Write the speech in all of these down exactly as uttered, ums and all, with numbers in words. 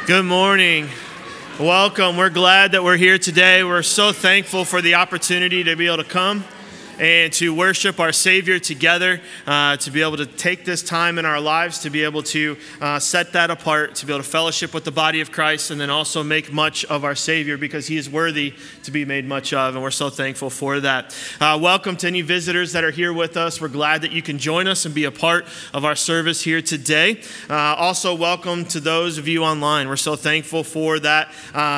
Good morning. Welcome. We're glad that we're here today. We're so thankful for the opportunity to be able to come and to worship our Savior together, uh, to be able to take this time in our lives, to be able to uh, set that apart, to be able to fellowship with the body of Christ, and then also make much of our Savior because He is worthy to be made much of, and we're so thankful for that. Uh, welcome to any visitors that are here with us. We're glad that you can join us and be a part of our service here today. Uh, also, welcome to those of you online. We're so thankful for that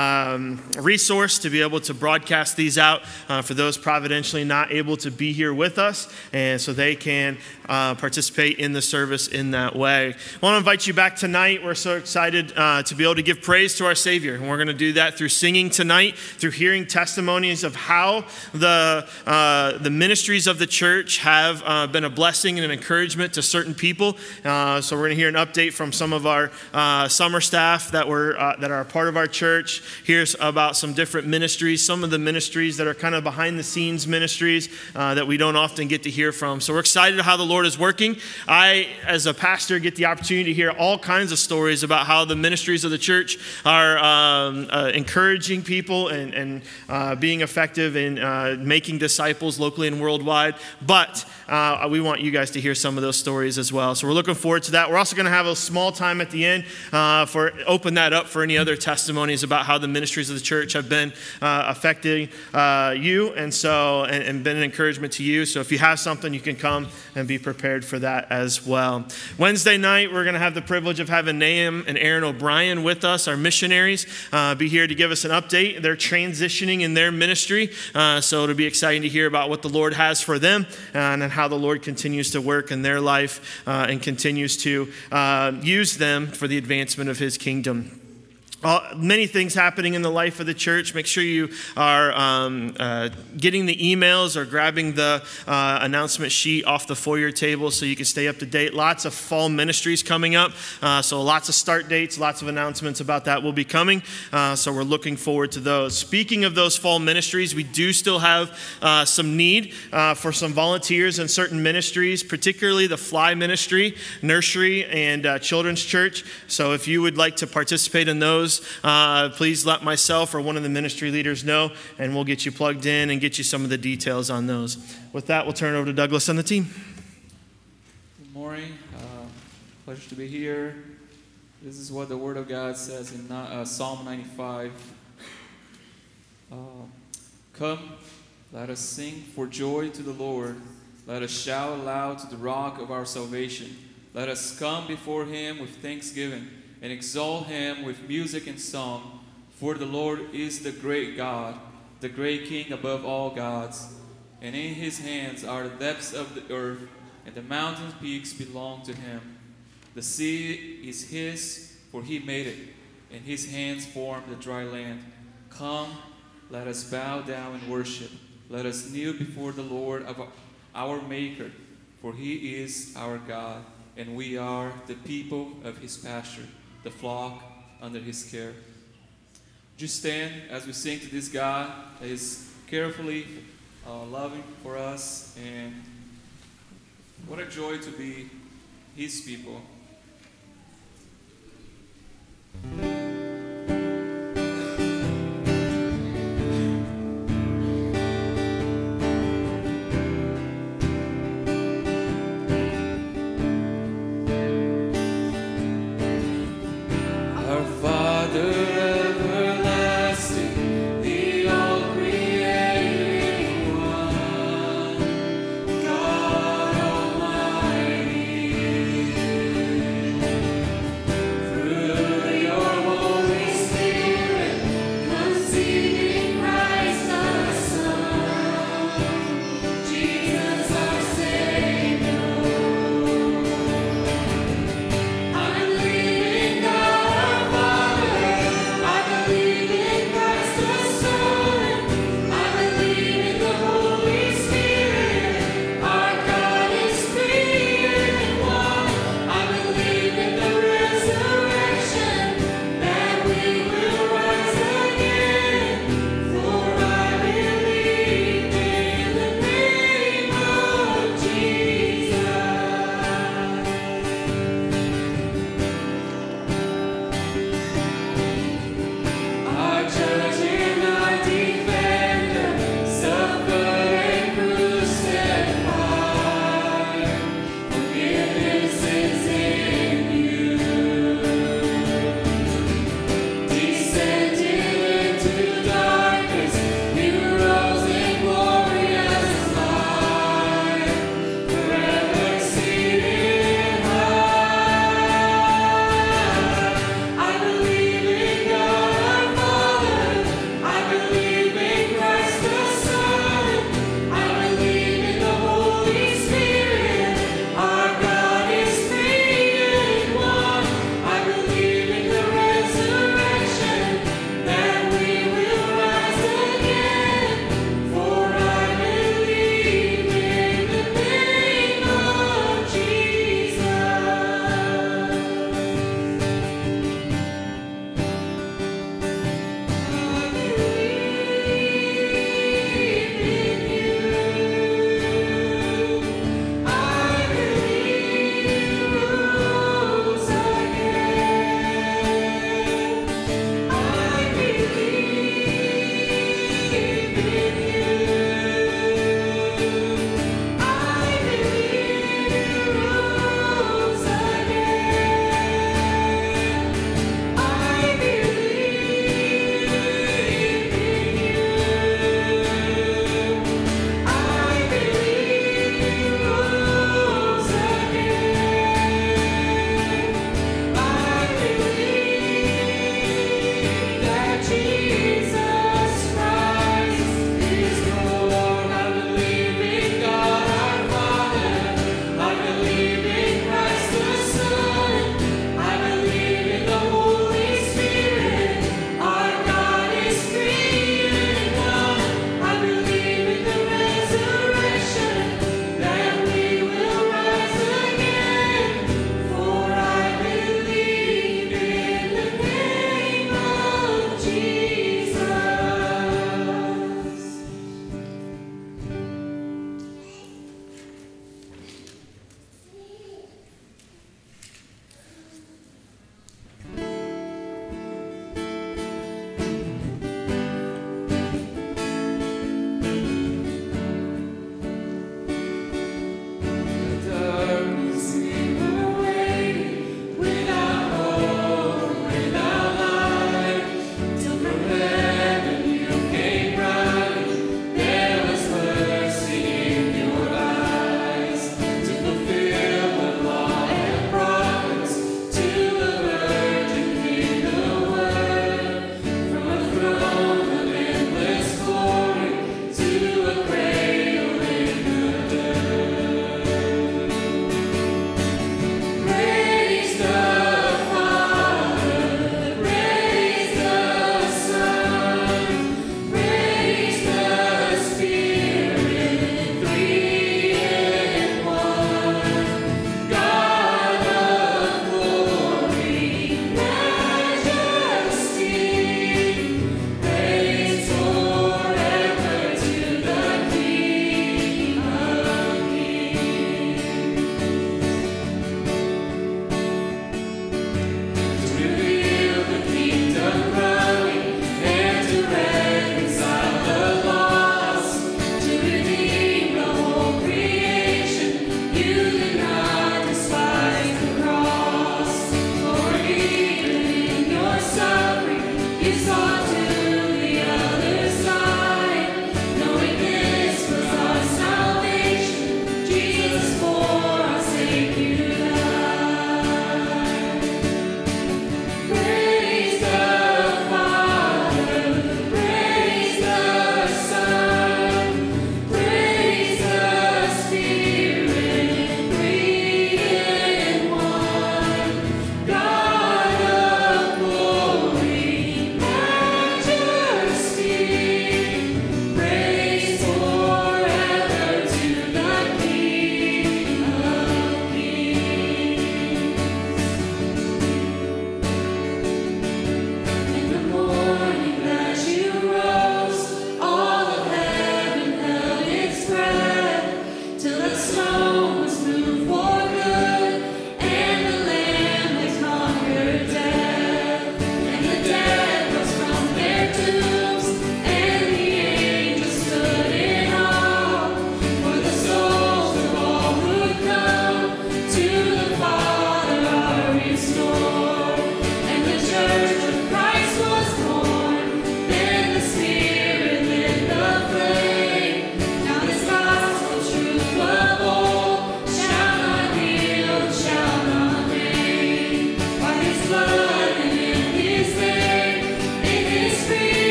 um, resource to be able to broadcast these out uh, for those providentially not able to to be here with us, and so they can uh, participate in the service in that way. I want to invite you back tonight. We're so excited uh, to be able to give praise to our Savior, and we're going to do that through singing tonight, through hearing testimonies of how the uh, the ministries of the church have uh, been a blessing and an encouragement to certain people. Uh, so we're going to hear an update from some of our uh, summer staff that were uh, that are a part of our church. Here's about some different ministries, some of the ministries that are kind of behind the scenes ministries Uh, that we don't often get to hear from. So we're excited how the Lord is working. I, as a pastor, get the opportunity to hear all kinds of stories about how the ministries of the church are um, uh, encouraging people and, and uh, being effective in uh, making disciples locally and worldwide. But uh, we want you guys to hear some of those stories as well. So we're looking forward to that. We're also going to have a small time at the end uh, for open that up for any other testimonies about how the ministries of the church have been uh, affecting uh, you, and so and, and been an encouragement to you. So if you have something, you can come and be prepared for that as well. Wednesday night, we're going to have the privilege of having Nahum and Aaron O'Brien with us, our missionaries, uh, be here to give us an update. They're transitioning in their ministry, uh, so it'll be exciting to hear about what the Lord has for them uh, and how the Lord continues to work in their life uh, and continues to uh, use them for the advancement of His kingdom. Uh, many things happening in the life of the church. Make sure you are um, uh, getting the emails or grabbing the uh, announcement sheet off the foyer table so you can stay up to date. Lots of fall ministries coming up. Uh, so lots of start dates, lots of announcements about that will be coming. Uh, so we're looking forward to those. Speaking of those fall ministries, we do still have uh, some need uh, for some volunteers in certain ministries, particularly the Fly Ministry, Nursery, and uh, Children's Church. So if you would like to participate in those, Uh, please let myself or one of the ministry leaders know, and we'll get you plugged in and get you some of the details on those. With that, we'll turn it over to Douglas and the team. Good morning. Uh, pleasure to be here. This is what the Word of God says in uh, Psalm ninety-five. Uh, Come, let us sing for joy to the Lord. Let us shout aloud to the rock of our salvation. Let us come before Him with thanksgiving and exalt Him with music and song. For the Lord is the great God, the great King above all gods. And in His hands are the depths of the earth, and the mountain peaks belong to Him. The sea is His, for He made it, and His hands formed the dry land. Come, let us bow down and worship. Let us kneel before the Lord of our Maker, for He is our God, and we are the people of His pasture, the flock under His care. Would you stand as we sing to this God that is carefully uh, loving for us, and what a joy to be His people. Your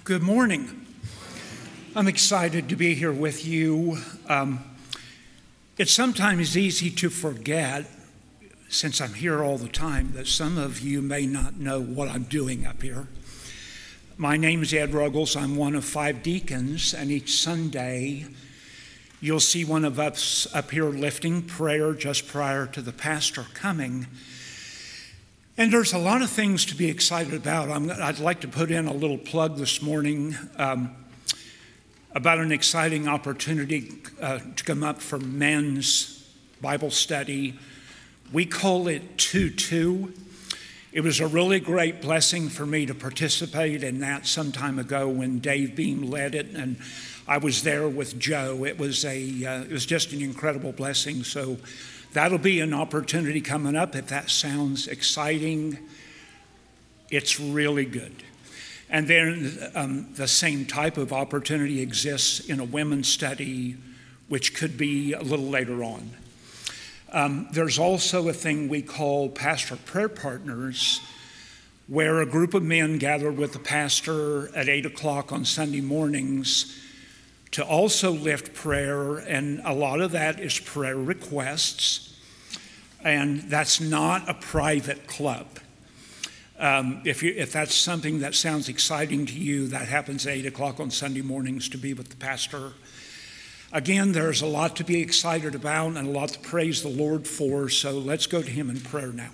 Good morning. I'm excited to be here with you. Um, it's sometimes easy to forget, since I'm here all the time, that some of you may not know what I'm doing up here. My name is Ed Ruggles. I'm one of five deacons, and each Sunday you'll see one of us up here lifting prayer just prior to the pastor coming. And there's a lot of things to be excited about. I'm, I'd like to put in a little plug this morning um, about an exciting opportunity uh, to come up for men's Bible study. We call it two two. It was a really great blessing for me to participate in that some time ago when Dave Beam led it, and I was there with Joe. It was a, uh, it was just an incredible blessing. So that'll be an opportunity coming up. If that sounds exciting, it's really good. And then um, the same type of opportunity exists in a women's study, which could be a little later on. Um, there's also a thing we call Pastor Prayer Partners, where a group of men gather with the pastor at eight o'clock on Sunday mornings to also lift prayer, and a lot of that is prayer requests, and that's not a private club. Um, if, you, if that's something that sounds exciting to you, that happens at eight o'clock on Sunday mornings to be with the pastor. Again, there's a lot to be excited about and a lot to praise the Lord for, so let's go to him in prayer now.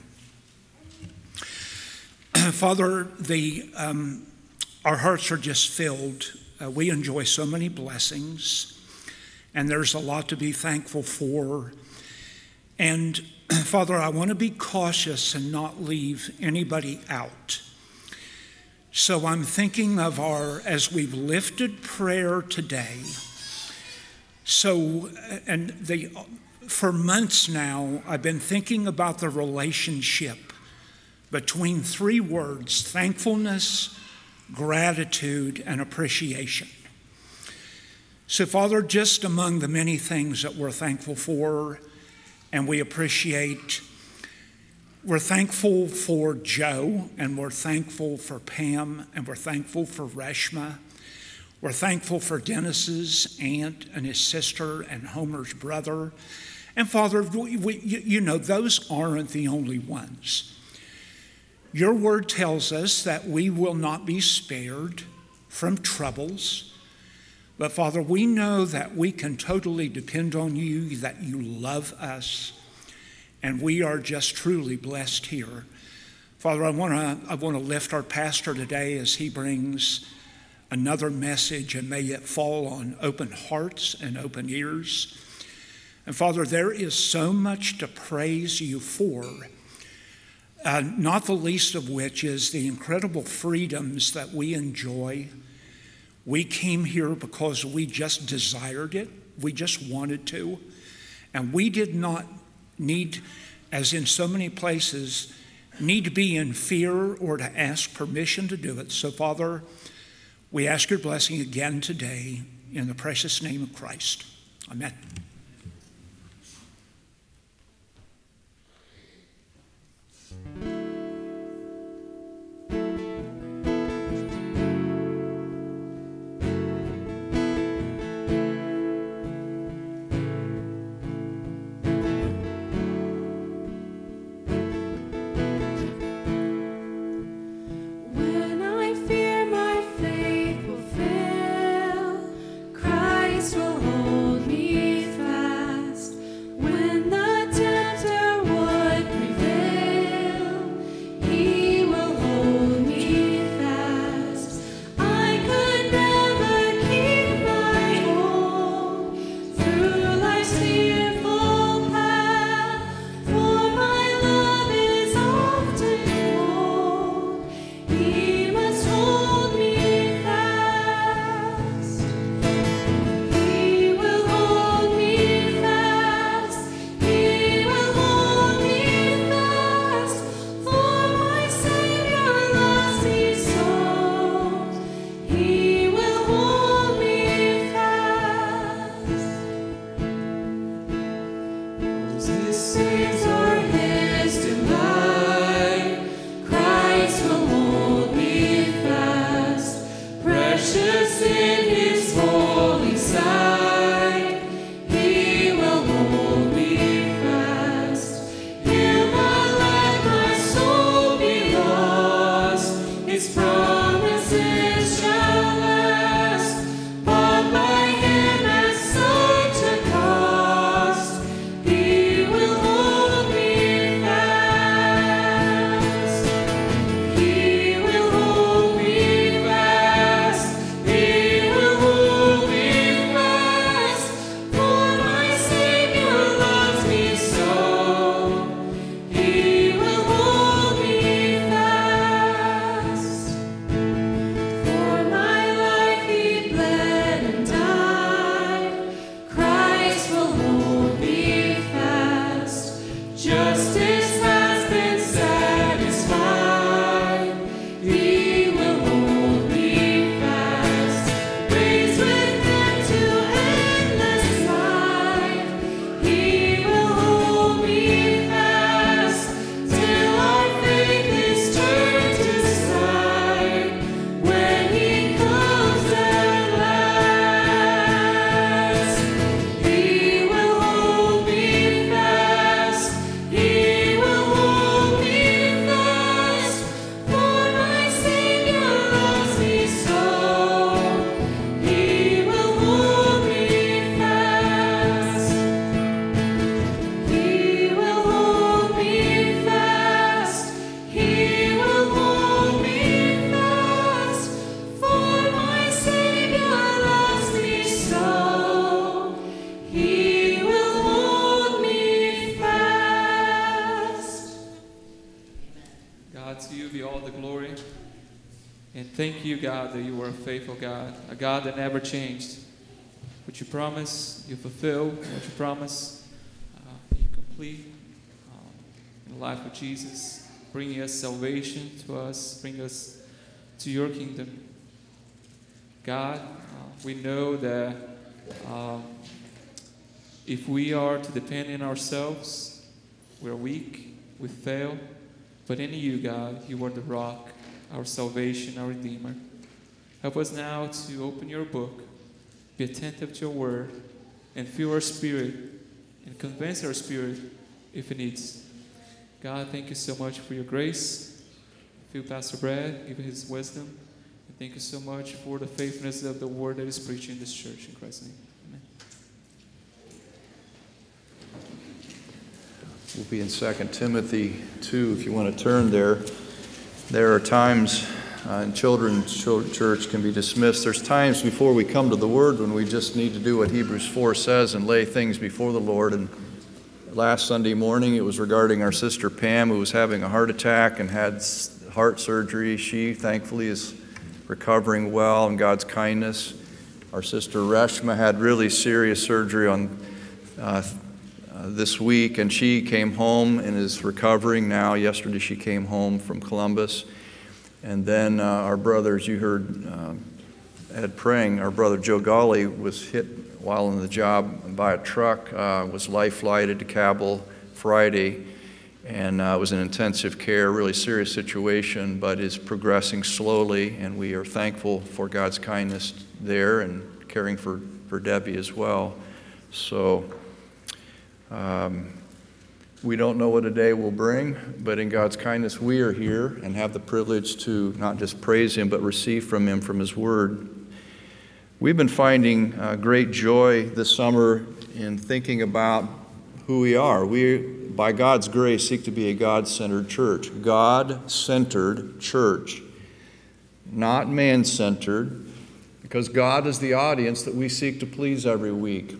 Father, the, um, our hearts are just filled. Uh, we enjoy so many blessings, and there's a lot to be thankful for. And Father, I want to be cautious and not leave anybody out. So I'm thinking of our, as we've lifted prayer today, so, and the, for months now, I've been thinking about the relationship between three words: thankfulness, gratitude, and appreciation. So, Father, just among the many things that we're thankful for and we appreciate, we're thankful for Joe, and we're thankful for Pam, and we're thankful for Reshma. We're thankful for Dennis's aunt and his sister and Homer's brother. And Father, we, we, you know, those aren't the only ones. Your word tells us that we will not be spared from troubles. But Father, we know that we can totally depend on you, that you love us, and we are just truly blessed here. Father, I want to I want to lift our pastor today as he brings another message, and may it fall on open hearts and open ears. And Father, there is so much to praise you for, uh, not the least of which is the incredible freedoms that we enjoy. We came here because we just desired it. We just wanted to. And we did not need, as in so many places, need to be in fear or to ask permission to do it. So, Father, we ask your blessing again today in the precious name of Christ. Amen. Precious all the glory. And thank you, God, that you are a faithful God, a God that never changed. What you promise, you fulfill. What you promise, uh, you complete. Um, in the life of Jesus, bringing us salvation to us, bring us to your kingdom. God, uh, we know that um, if we are to depend on ourselves, we're weak, we fail. But in you, God, you are the rock, our salvation, our Redeemer. Help us now to open your book, be attentive to your word, and fill our spirit and convince our spirit if it needs. God, thank you so much for your grace. Fill Pastor Brad, give him his wisdom. And thank you so much for the faithfulness of the word that is preached in this church. In Christ's name, amen. We'll be in Second Timothy two, if you want to turn there. There are times, uh, and children's church can be dismissed. There's times before we come to the Word when we just need to do what Hebrews four says and lay things before the Lord. And last Sunday morning, it was regarding our sister Pam, who was having a heart attack and had heart surgery. She, thankfully, is recovering well in God's kindness. Our sister Reshma had really serious surgery on uh, Uh, this week, and she came home and is recovering now. Yesterday she came home from Columbus. And then uh, our brother, as you heard uh, Ed praying, our brother Joe Gawley was hit while on the job by a truck, uh, was life-flighted to Cabell Friday, and uh, was in intensive care, really serious situation, but is progressing slowly, and we are thankful for God's kindness there and caring for, for Debbie as well. So Um, we don't know what a day will bring, but in God's kindness we are here and have the privilege to not just praise Him, but receive from Him, from His Word. We've been finding uh, great joy this summer in thinking about who we are. We, by God's grace, seek to be a God-centered church. God-centered church, not man-centered, because God is the audience that we seek to please every week.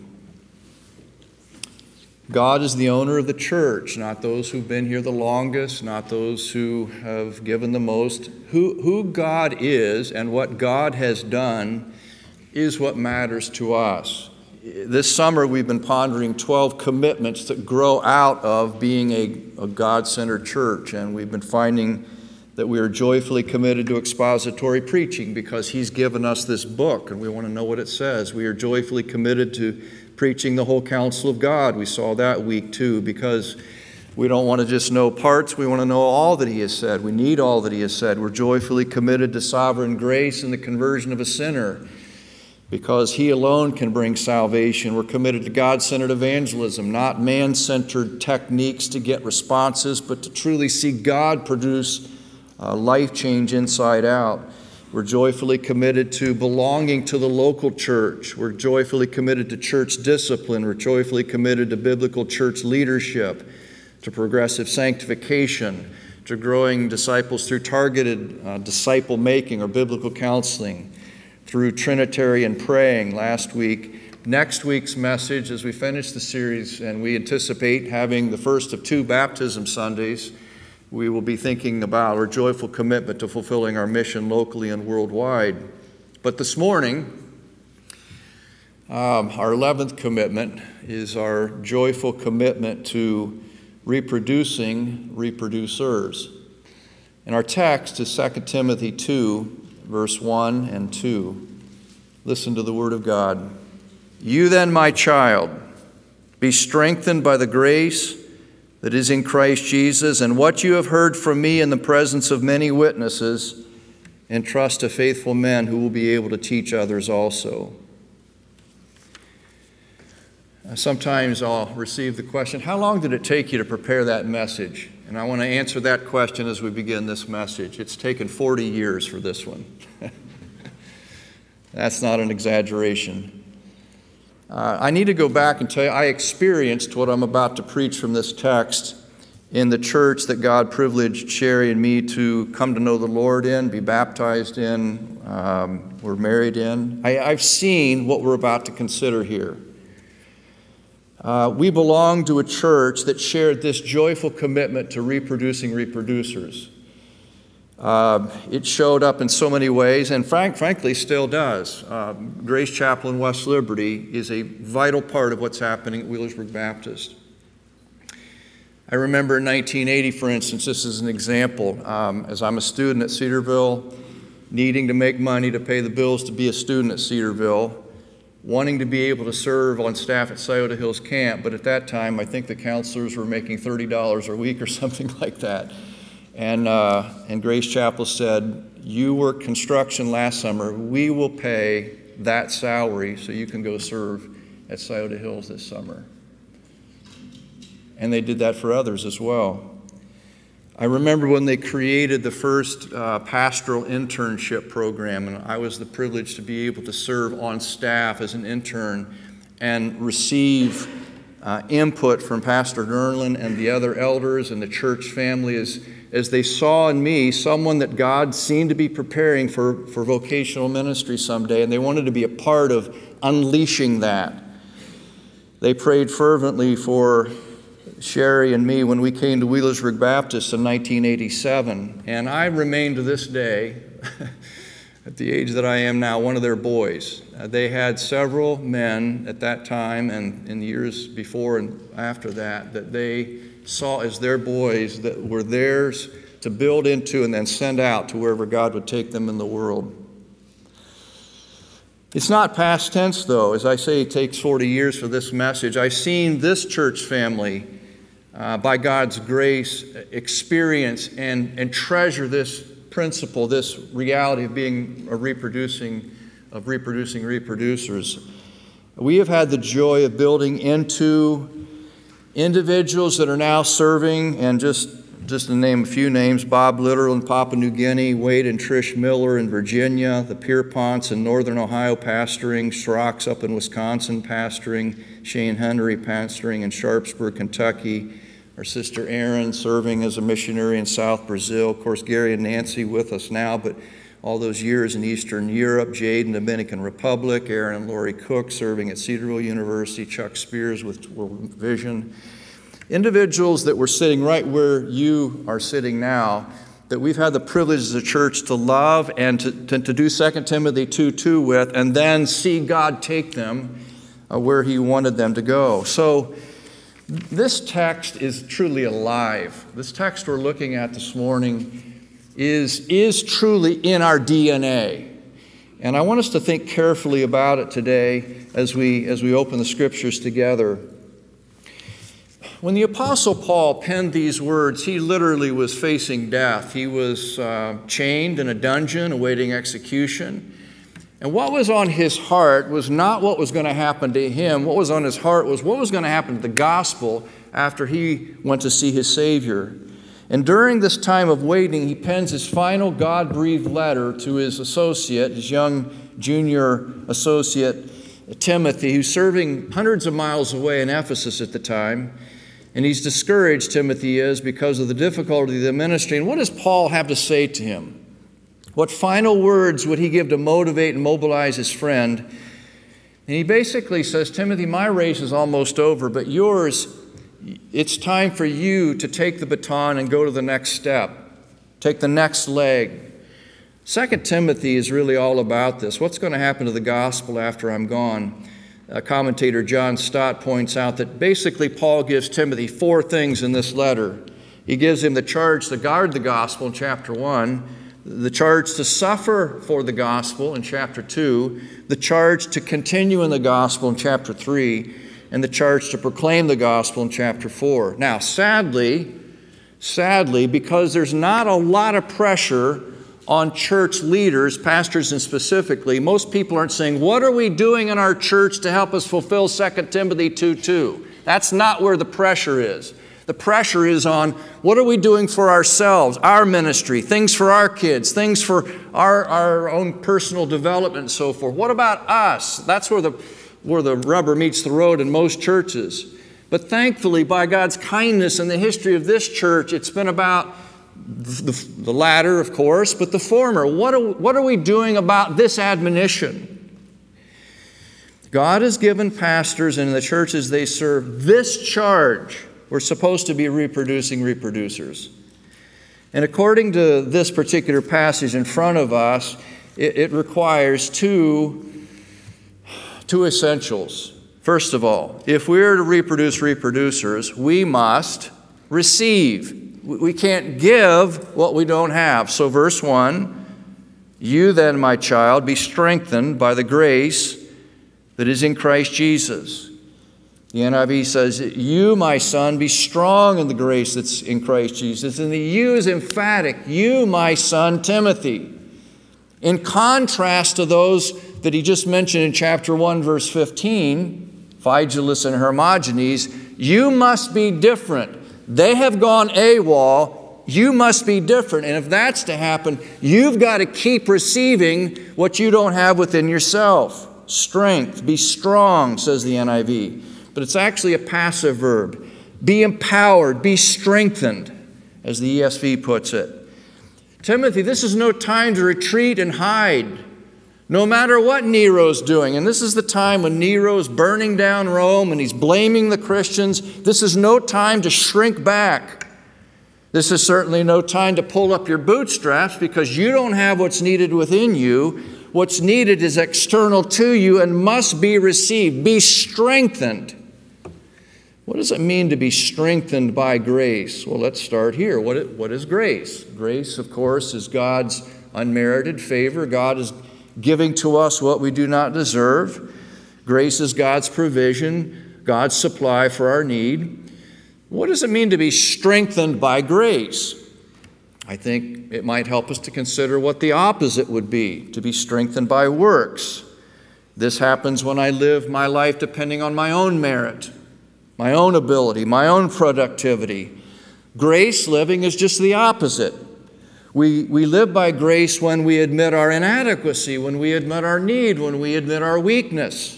God is the owner of the church, not those who've been here the longest, not those who have given the most. Who, who God is and what God has done is what matters to us. This summer we've been pondering twelve commitments that grow out of being a, a God-centered church, and we've been finding that we are joyfully committed to expository preaching because He's given us this book and we want to know what it says. We are joyfully committed to preaching the whole counsel of God. We saw that week too, because we don't want to just know parts. We want to know all that He has said. We need all that He has said. We're joyfully committed to sovereign grace and the conversion of a sinner because He alone can bring salvation. We're committed to God-centered evangelism, not man-centered techniques to get responses, but to truly see God produce uh, life change inside out. We're joyfully committed to belonging to the local church. We're joyfully committed to church discipline. We're joyfully committed to biblical church leadership, to progressive sanctification, to growing disciples through targeted uh, disciple making or biblical counseling, through Trinitarian praying last week. Next week's message, as we finish the series, and we anticipate having the first of two baptism Sundays, we will be thinking about our joyful commitment to fulfilling our mission locally and worldwide. But this morning, um, our eleventh commitment is our joyful commitment to reproducing reproducers. And our text is Second Timothy two, verse one and two. Listen to the word of God. You then, my child, be strengthened by the grace that is in Christ Jesus, and what you have heard from me in the presence of many witnesses, entrust to faithful men who will be able to teach others also. Sometimes I'll receive the question, how long did it take you to prepare that message? And I want to answer that question as we begin this message. It's taken forty years for this one. That's not an exaggeration. Uh, I need to go back and tell you, I experienced what I'm about to preach from this text in the church that God privileged Sherry and me to come to know the Lord in, be baptized in, um, we're married in. I, I've seen what we're about to consider here. Uh, we belong to a church that shared this joyful commitment to reproducing reproducers. Uh, it showed up in so many ways, and frank, frankly still does. Uh, Grace Chapel in West Liberty is a vital part of what's happening at Wheelersburg Baptist. I remember in nineteen eighty, for instance, this is an example, um, as I'm a student at Cedarville, needing to make money to pay the bills to be a student at Cedarville, wanting to be able to serve on staff at Scioto Hills Camp, but at that time I think the counselors were making thirty dollars a week or something like that. And, uh, and Grace Chapel said, you worked construction last summer, we will pay that salary so you can go serve at Scioto Hills this summer. And they did that for others as well. I remember when they created the first uh, pastoral internship program, and I was the privilege to be able to serve on staff as an intern and receive uh, input from Pastor Nerlin and the other elders and the church family as, as they saw in me someone that God seemed to be preparing for, for vocational ministry someday, and they wanted to be a part of unleashing that. They prayed fervently for Sherry and me when we came to Wheelersburg Baptist in nineteen eighty-seven, and I remain to this day, at the age that I am now, one of their boys. Uh, they had several men at that time and in the years before and after that that they saw as their boys that were theirs to build into and then send out to wherever God would take them in the world. It's not past tense, though. As I say, it takes forty years for this message. I've seen this church family, uh, by God's grace, experience and, and treasure this principle, this reality of being a reproducing, of reproducing reproducers. We have had the joy of building into individuals that are now serving, and just, just to name a few names, Bob Little in Papua New Guinea, Wade and Trish Miller in Virginia, the Pierponts in Northern Ohio pastoring, Schrock's up in Wisconsin pastoring, Shane Henry pastoring in Sharpsburg, Kentucky, our sister Erin serving as a missionary in South Brazil, of course Gary and Nancy with us now, but all those years in Eastern Europe, Jade in Dominican Republic, Aaron and Lori Cook serving at Cedarville University, Chuck Spears with World Vision. Individuals that were sitting right where you are sitting now, that we've had the privilege as a church to love and to, to, to do Second Timothy two two with, and then see God take them uh, where He wanted them to go. So this text is truly alive. This text we're looking at this morning is, is truly in our D N A. And I want us to think carefully about it today as we, as we open the Scriptures together. When the Apostle Paul penned these words, he literally was facing death. He was uh, chained in a dungeon awaiting execution. And what was on his heart was not what was going to happen to him. What was on his heart was what was going to happen to the gospel after he went to see his Savior. And during this time of waiting, he pens his final God-breathed letter to his associate, his young junior associate, Timothy, who's serving hundreds of miles away in Ephesus at the time. And he's discouraged, Timothy is, because of the difficulty of the ministry. And what does Paul have to say to him? What final words would he give to motivate and mobilize his friend? And he basically says, Timothy, my race is almost over, but yours, it's time for you to take the baton and go to the next step. Take the next leg. Second Timothy is really all about this. What's going to happen to the gospel after I'm gone? Uh, commentator John Stott points out that basically Paul gives Timothy four things in this letter. He gives him the charge to guard the gospel in chapter one, the charge to suffer for the gospel in chapter two, the charge to continue in the gospel in chapter three, and the charge to proclaim the gospel in chapter four. Now, sadly, sadly, because there's not a lot of pressure on church leaders, pastors and specifically, most people aren't saying, what are we doing in our church to help us fulfill Second Timothy two two? That's not where the pressure is. The pressure is on what are we doing for ourselves, our ministry, things for our kids, things for our, our own personal development and so forth. What about us? That's where the, where the rubber meets the road in most churches. But thankfully, by God's kindness in the history of this church, it's been about the, the latter, of course, but the former. What are, what are we doing about this admonition? God has given pastors and the churches they serve this charge. We're supposed to be reproducing reproducers. And according to this particular passage in front of us, it, it requires two, two essentials. First of all, if we are to reproduce reproducers, we must receive. We can't give what we don't have. So verse one, you then, my child, be strengthened by the grace that is in Christ Jesus. The N I V says, you, my son, be strong in the grace that's in Christ Jesus. And the you is emphatic. You, my son, Timothy. In contrast to those that he just mentioned in chapter one, verse fifteen, Phygelus and Hermogenes, you must be different. They have gone AWOL. You must be different. And if that's to happen, you've got to keep receiving what you don't have within yourself. Strength, be strong, says the N I V. But it's actually a passive verb. Be empowered, be strengthened, as the E S V puts it. Timothy, this is no time to retreat and hide, no matter what Nero's doing. And this is the time when Nero's burning down Rome and he's blaming the Christians. This is no time to shrink back. This is certainly no time to pull up your bootstraps because you don't have what's needed within you. What's needed is external to you and must be received. Be strengthened. What does it mean to be strengthened by grace? Well, let's start here. What, what is grace? Grace, of course, is God's unmerited favor. God is giving to us what we do not deserve. Grace is God's provision, God's supply for our need. What does it mean to be strengthened by grace? I think it might help us to consider what the opposite would be, to be strengthened by works. This happens when I live my life depending on my own merit, my own ability, my own productivity. Grace living is just the opposite. We, we live by grace when we admit our inadequacy, when we admit our need, when we admit our weakness.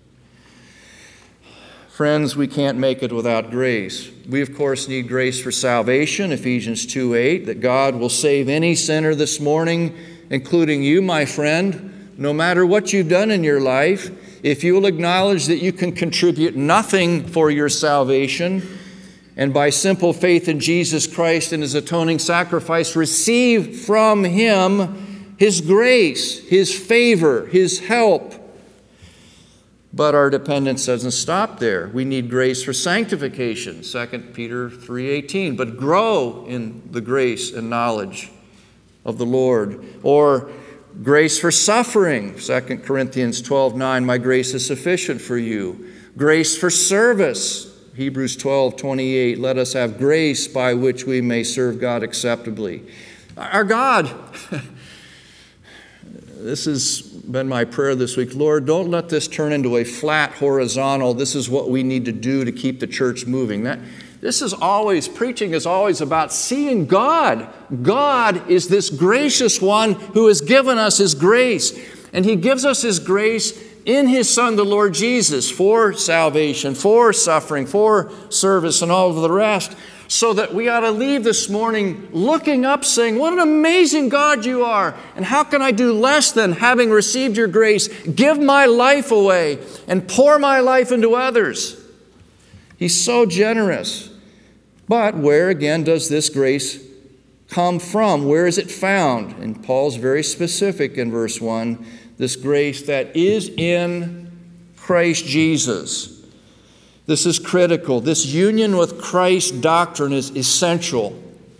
Friends, we can't make it without grace. We, of course, need grace for salvation, Ephesians two eight, that God will save any sinner this morning, including you, my friend, no matter what you've done in your life. If you will acknowledge that you can contribute nothing for your salvation, and by simple faith in Jesus Christ and His atoning sacrifice, receive from Him His grace, His favor, His help. But our dependence doesn't stop there. We need grace for sanctification, Second Peter three eighteen. But grow in the grace and knowledge of the Lord. Or grace for suffering, Second Corinthians twelve nine. My grace is sufficient for you. Grace for service, Hebrews twelve twenty-eight. Let us have grace by which we may serve God acceptably. Our God, this has been my prayer this week. Lord, don't let this turn into a flat horizontal, this is what we need to do to keep the church moving. That, this is always, preaching is always about seeing God. God is this gracious one who has given us His grace. And He gives us His grace in His Son, the Lord Jesus, for salvation, for suffering, for service, and all of the rest. So that we ought to leave this morning looking up saying, what an amazing God you are. And how can I do less than, having received your grace, give my life away and pour my life into others? He's so generous. But where, again, does this grace come from? Where is it found? And Paul's very specific in verse one, this grace that is in Christ Jesus. This is critical. This union with Christ's doctrine is essential.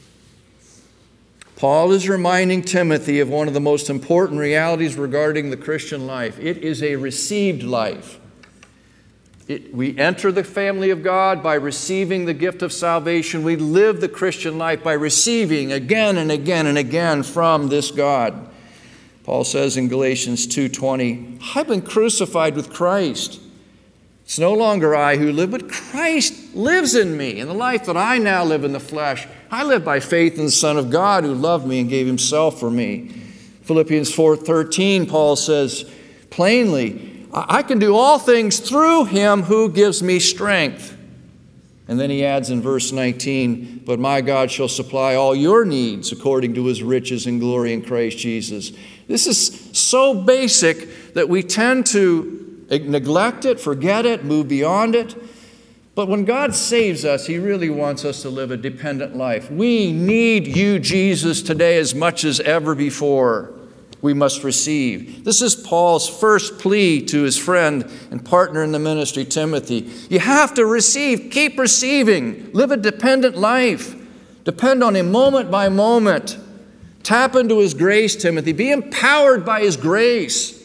Paul is reminding Timothy of one of the most important realities regarding the Christian life. It is a received life. It, we enter the family of God by receiving the gift of salvation. We live the Christian life by receiving again and again and again from this God. Paul says in Galatians two twenty, I've been crucified with Christ. It's no longer I who live, but Christ lives in me. In the life that I now live in the flesh, I live by faith in the Son of God who loved me and gave Himself for me. Philippians four thirteen, Paul says plainly, I can do all things through Him who gives me strength. And then he adds in verse nineteen, but my God shall supply all your needs according to His riches and glory in Christ Jesus. This is so basic that we tend to neglect it, forget it, move beyond it. But when God saves us, He really wants us to live a dependent life. We need you, Jesus, today as much as ever before. We must receive. This is Paul's first plea to his friend and partner in the ministry, Timothy. You have to receive. Keep receiving. Live a dependent life. Depend on Him moment by moment. Tap into His grace, Timothy. Be empowered by His grace.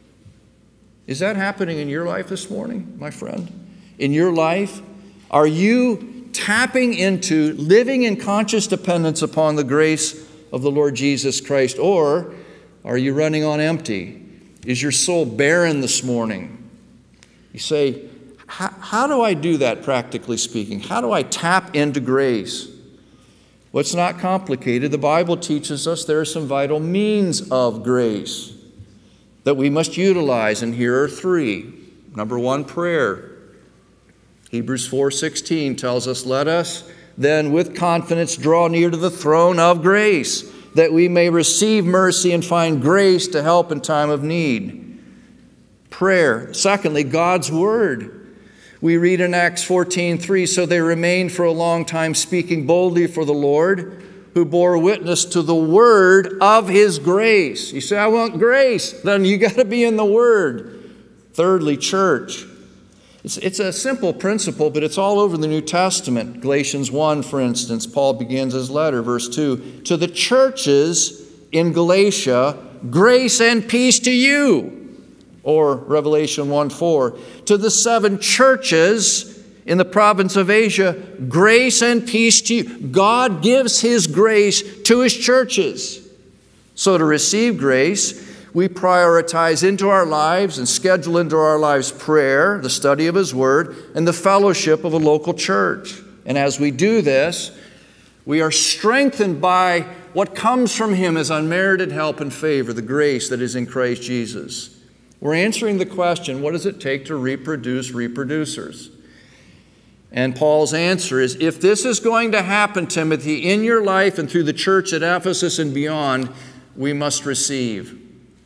Is that happening in your life this morning, my friend? In your life? Are you tapping into living in conscious dependence upon the grace of the Lord Jesus Christ? Or are you running on empty? Is your soul barren this morning? You say, how do I do that, practically speaking? How do I tap into grace? Well, it's not complicated. The Bible teaches us there are some vital means of grace that we must utilize, and here are three. Number one, prayer. Hebrews four sixteen tells us, let us then with confidence draw near to the throne of grace, that we may receive mercy and find grace to help in time of need. Prayer. Secondly, God's Word. We read in Acts fourteen three, so they remained for a long time speaking boldly for the Lord, who bore witness to the word of His grace. You say, I want grace. Then you got to be in the Word. Thirdly, church. It's, it's a simple principle, but it's all over the New Testament. Galatians one, for instance, Paul begins his letter, verse two, to the churches in Galatia, grace and peace to you. Or Revelation one four, to the seven churches in the province of Asia, grace and peace to you. God gives His grace to His churches. So to receive grace, we prioritize into our lives and schedule into our lives prayer, the study of His Word, and the fellowship of a local church. And as we do this, we are strengthened by what comes from Him as unmerited help and favor, the grace that is in Christ Jesus. We're answering the question, what does it take to reproduce reproducers? And Paul's answer is, if this is going to happen, Timothy, in your life and through the church at Ephesus and beyond, we must receive.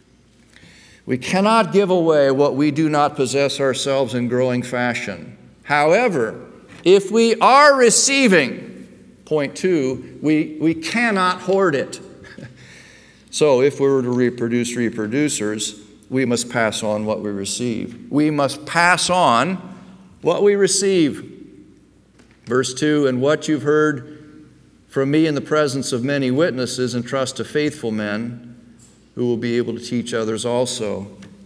We cannot give away what we do not possess ourselves in growing fashion. However, if we are receiving, point two, we, we cannot hoard it. So if we were to reproduce reproducers, we must pass on what we receive. We must pass on what we receive. Verse two, and what you've heard from me in the presence of many witnesses, entrust to faithful men who will be able to teach others also.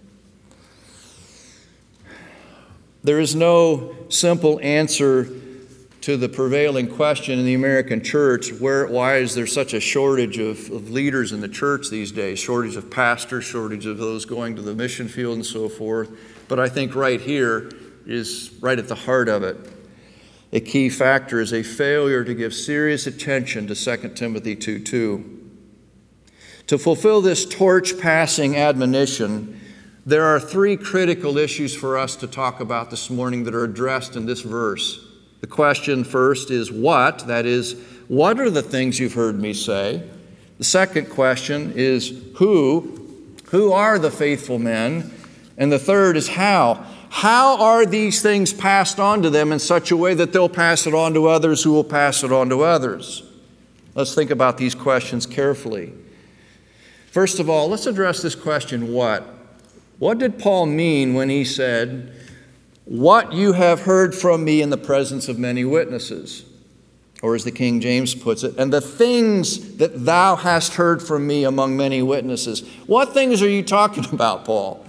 There is no simple answer to the prevailing question in the American church, where, why is there such a shortage of, of leaders in the church these days? Shortage of pastors, shortage of those going to the mission field and so forth. But I think right here is right at the heart of it. A key factor is a failure to give serious attention to Second Timothy two two. To fulfill this torch-passing admonition, there are three critical issues for us to talk about this morning that are addressed in this verse. The question first is what? That is, what are the things you've heard me say? The second question is who? Who are the faithful men? And the third is how? How are these things passed on to them in such a way that they'll pass it on to others who will pass it on to others? Let's think about these questions carefully. First of all, let's address this question, what? What did Paul mean when he said, what you have heard from me in the presence of many witnesses? Or as the King James puts it, and the things that thou hast heard from me among many witnesses. What things are you talking about, Paul?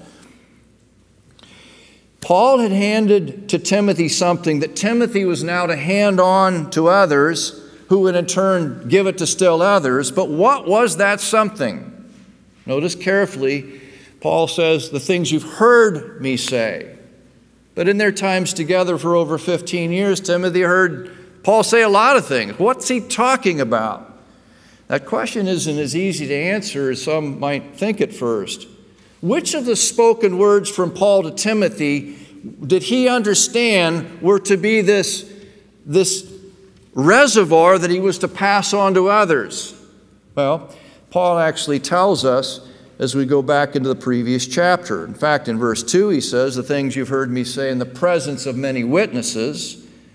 Paul had handed to Timothy something that Timothy was now to hand on to others, who would in turn give it to still others. But what was that something? Notice carefully, Paul says, the things you've heard me say. But in their times together for over fifteen years, Timothy heard Paul say a lot of things. What's he talking about? That question isn't as easy to answer as some might think at first. Which of the spoken words from Paul to Timothy did he understand were to be this, this reservoir that he was to pass on to others? Well, Paul actually tells us as we go back into the previous chapter. In fact, in verse two, he says, the things you've heard me say in the presence of many witnesses.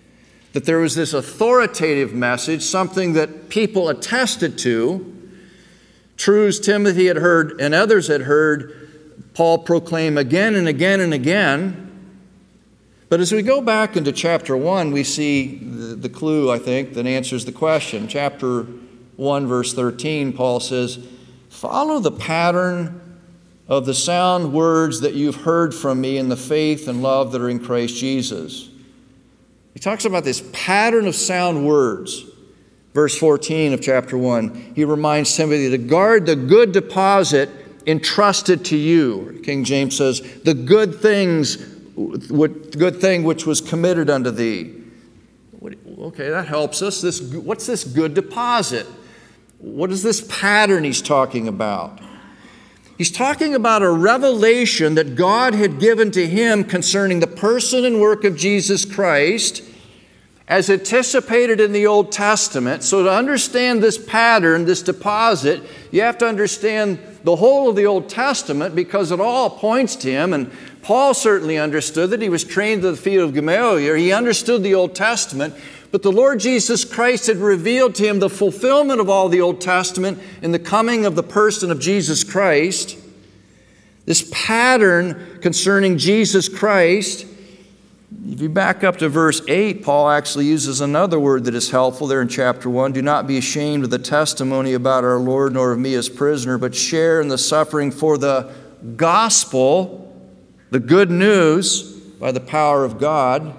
that there was this authoritative message, something that people attested to, truths Timothy had heard and others had heard Paul proclaim again and again and again. But as we go back into chapter one, we see the, the clue, I think, that answers the question. Chapter one, verse thirteen, Paul says, "Follow the pattern of the sound words that you've heard from me in the faith and love that are in Christ Jesus." He talks about this pattern of sound words. Verse fourteen of chapter one, he reminds Timothy to guard the good deposit entrusted to you. King James says, the good things, good thing which was committed unto thee. Okay, that helps us. This, what's this good deposit? What is this pattern he's talking about? He's talking about a revelation that God had given to him concerning the person and work of Jesus Christ as anticipated in the Old Testament. So to understand this pattern, this deposit, you have to understand the whole of the Old Testament because it all points to him. And Paul certainly understood that. He was trained at the feet of Gamaliel. He understood the Old Testament. But the Lord Jesus Christ had revealed to him the fulfillment of all the Old Testament in the coming of the person of Jesus Christ. This pattern concerning Jesus Christ. If you back up to verse eight, Paul actually uses another word that is helpful there in chapter one. Do not be ashamed of the testimony about our Lord, nor of me as prisoner, but share in the suffering for the gospel, the good news, by the power of God.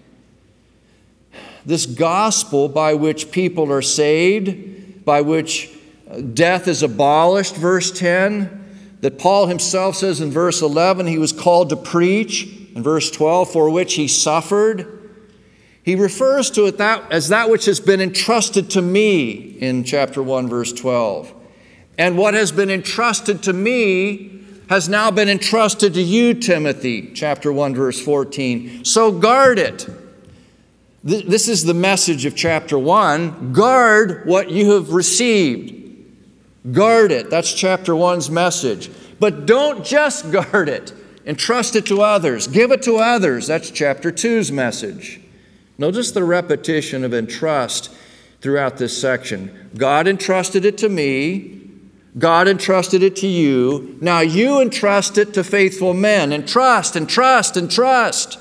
This gospel by which people are saved, by which death is abolished, verse ten, that Paul himself says in verse eleven he was called to preach, in verse twelve, for which he suffered. He refers to it that, as that which has been entrusted to me in chapter one, verse twelve. And what has been entrusted to me has now been entrusted to you, Timothy, chapter one, verse fourteen. So guard it. This is the message of chapter one. Guard what you have received. Guard it. That's chapter one's message. But don't just guard it. Entrust it to others. Give it to others. That's chapter two's message. Notice the repetition of entrust throughout this section. God entrusted it to me. God entrusted it to you. Now you entrust it to faithful men. Entrust, entrust, entrust.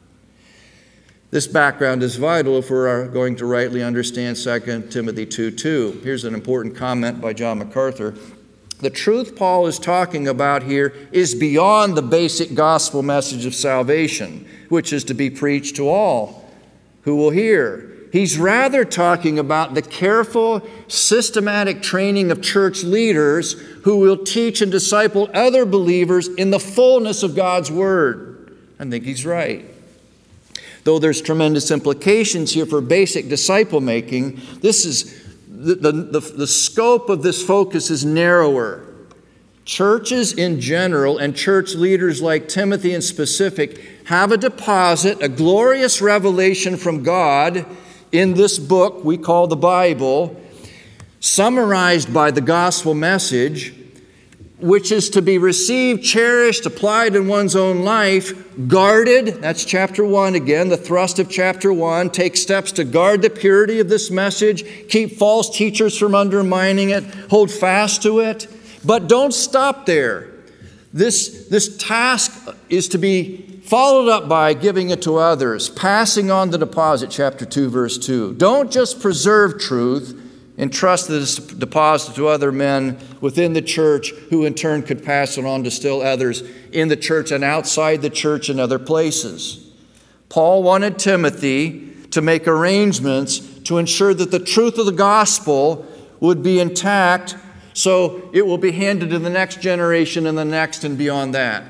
This background is vital if we're going to rightly understand Second Timothy two two. Here's an important comment by John MacArthur. The truth Paul is talking about here is beyond the basic gospel message of salvation, which is to be preached to all who will hear. He's rather talking about the careful, systematic training of church leaders who will teach and disciple other believers in the fullness of God's Word. I think he's right. Though there's tremendous implications here for basic disciple making, this is the, the, the, the scope of this focus is narrower. Churches in general and church leaders like Timothy in specific have a deposit, a glorious revelation from God in this book we call the Bible, summarized by the gospel message, which is to be received, cherished, applied in one's own life, guarded. That's chapter one again, the thrust of chapter one. Take steps to guard the purity of this message, keep false teachers from undermining it, hold fast to it. But don't stop there. This, this task is to be followed up by giving it to others, passing on the deposit, chapter two, verse two. Don't just preserve truth, entrust this deposit to other men within the church who in turn could pass it on to still others in the church and outside the church in other places. Paul wanted Timothy to make arrangements to ensure that the truth of the gospel would be intact so it will be handed to the next generation and the next and beyond that.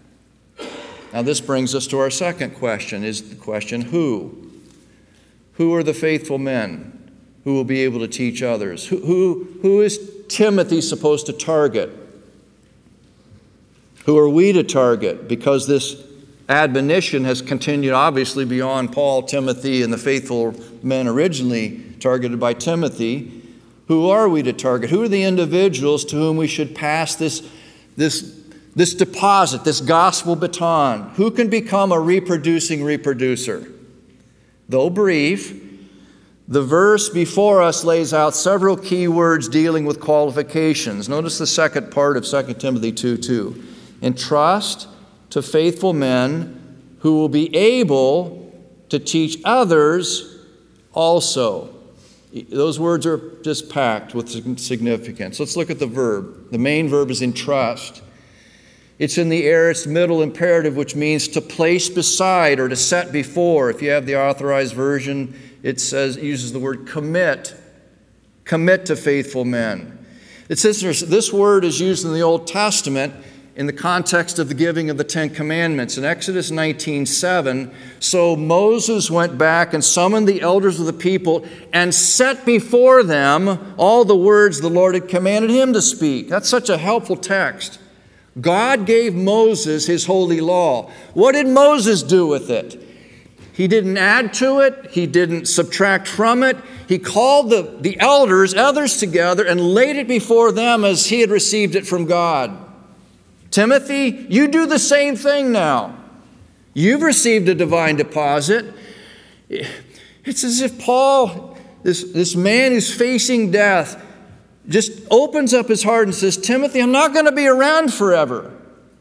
Now this brings us to our second question, is the question who? Who are the faithful men who will be able to teach others? Who, who, who is Timothy supposed to target? Who are we to target? Because this admonition has continued obviously beyond Paul, Timothy, and the faithful men originally targeted by Timothy. Who are we to target? Who are the individuals to whom we should pass this, this, this deposit, this gospel baton? Who can become a reproducing reproducer? though brief, the verse before us lays out several key words dealing with qualifications. Notice the second part of Second Timothy two two. Entrust to faithful men who will be able to teach others also. Those words are just packed with significance. Let's look at the verb. The main verb is entrust. It's in the aorist middle imperative, which means to place beside or to set before. If you have the Authorized Version, it says, it uses the word commit. Commit to faithful men. It says this word is used in the Old Testament in the context of the giving of the Ten Commandments. In Exodus nineteen seven, so Moses went back and summoned the elders of the people and set before them all the words the Lord had commanded him to speak. That's such a helpful text. God gave Moses his holy law. What did Moses do with it? He didn't add to it. He didn't subtract from it. He called the, the elders, others together, and laid it before them as he had received it from God. Timothy, you do the same thing now. You've received a divine deposit. It's as if Paul, this, this man who's facing death, just opens up his heart and says, Timothy, I'm not going to be around forever.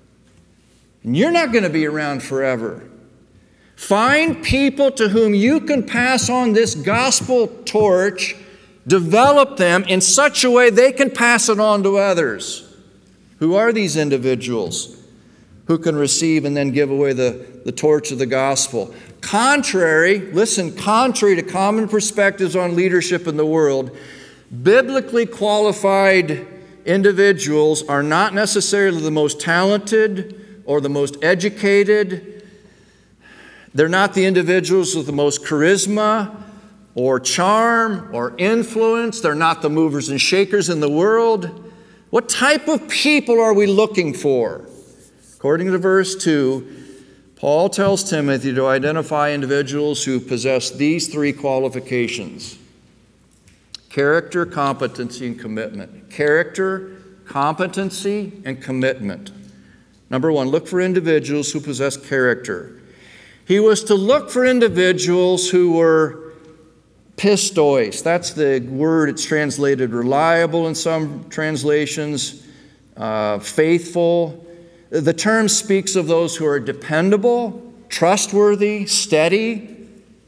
And you're not going to be around forever. Find people to whom you can pass on this gospel torch, develop them in such a way they can pass it on to others. Who are these individuals who can receive and then give away the, the torch of the gospel? Contrary, listen, contrary to common perspectives on leadership in the world, biblically qualified individuals are not necessarily the most talented or the most educated. They're not the individuals with the most charisma or charm or influence. They're not the movers and shakers in the world. What type of people are we looking for? According to verse two, Paul tells Timothy to identify individuals who possess these three qualifications: character, competency, and commitment. Character, competency, and commitment. Number one, look for individuals who possess character. He was to look for individuals who were pistois. That's the word. It's translated reliable in some translations, uh, faithful. The term speaks of those who are dependable, trustworthy, steady.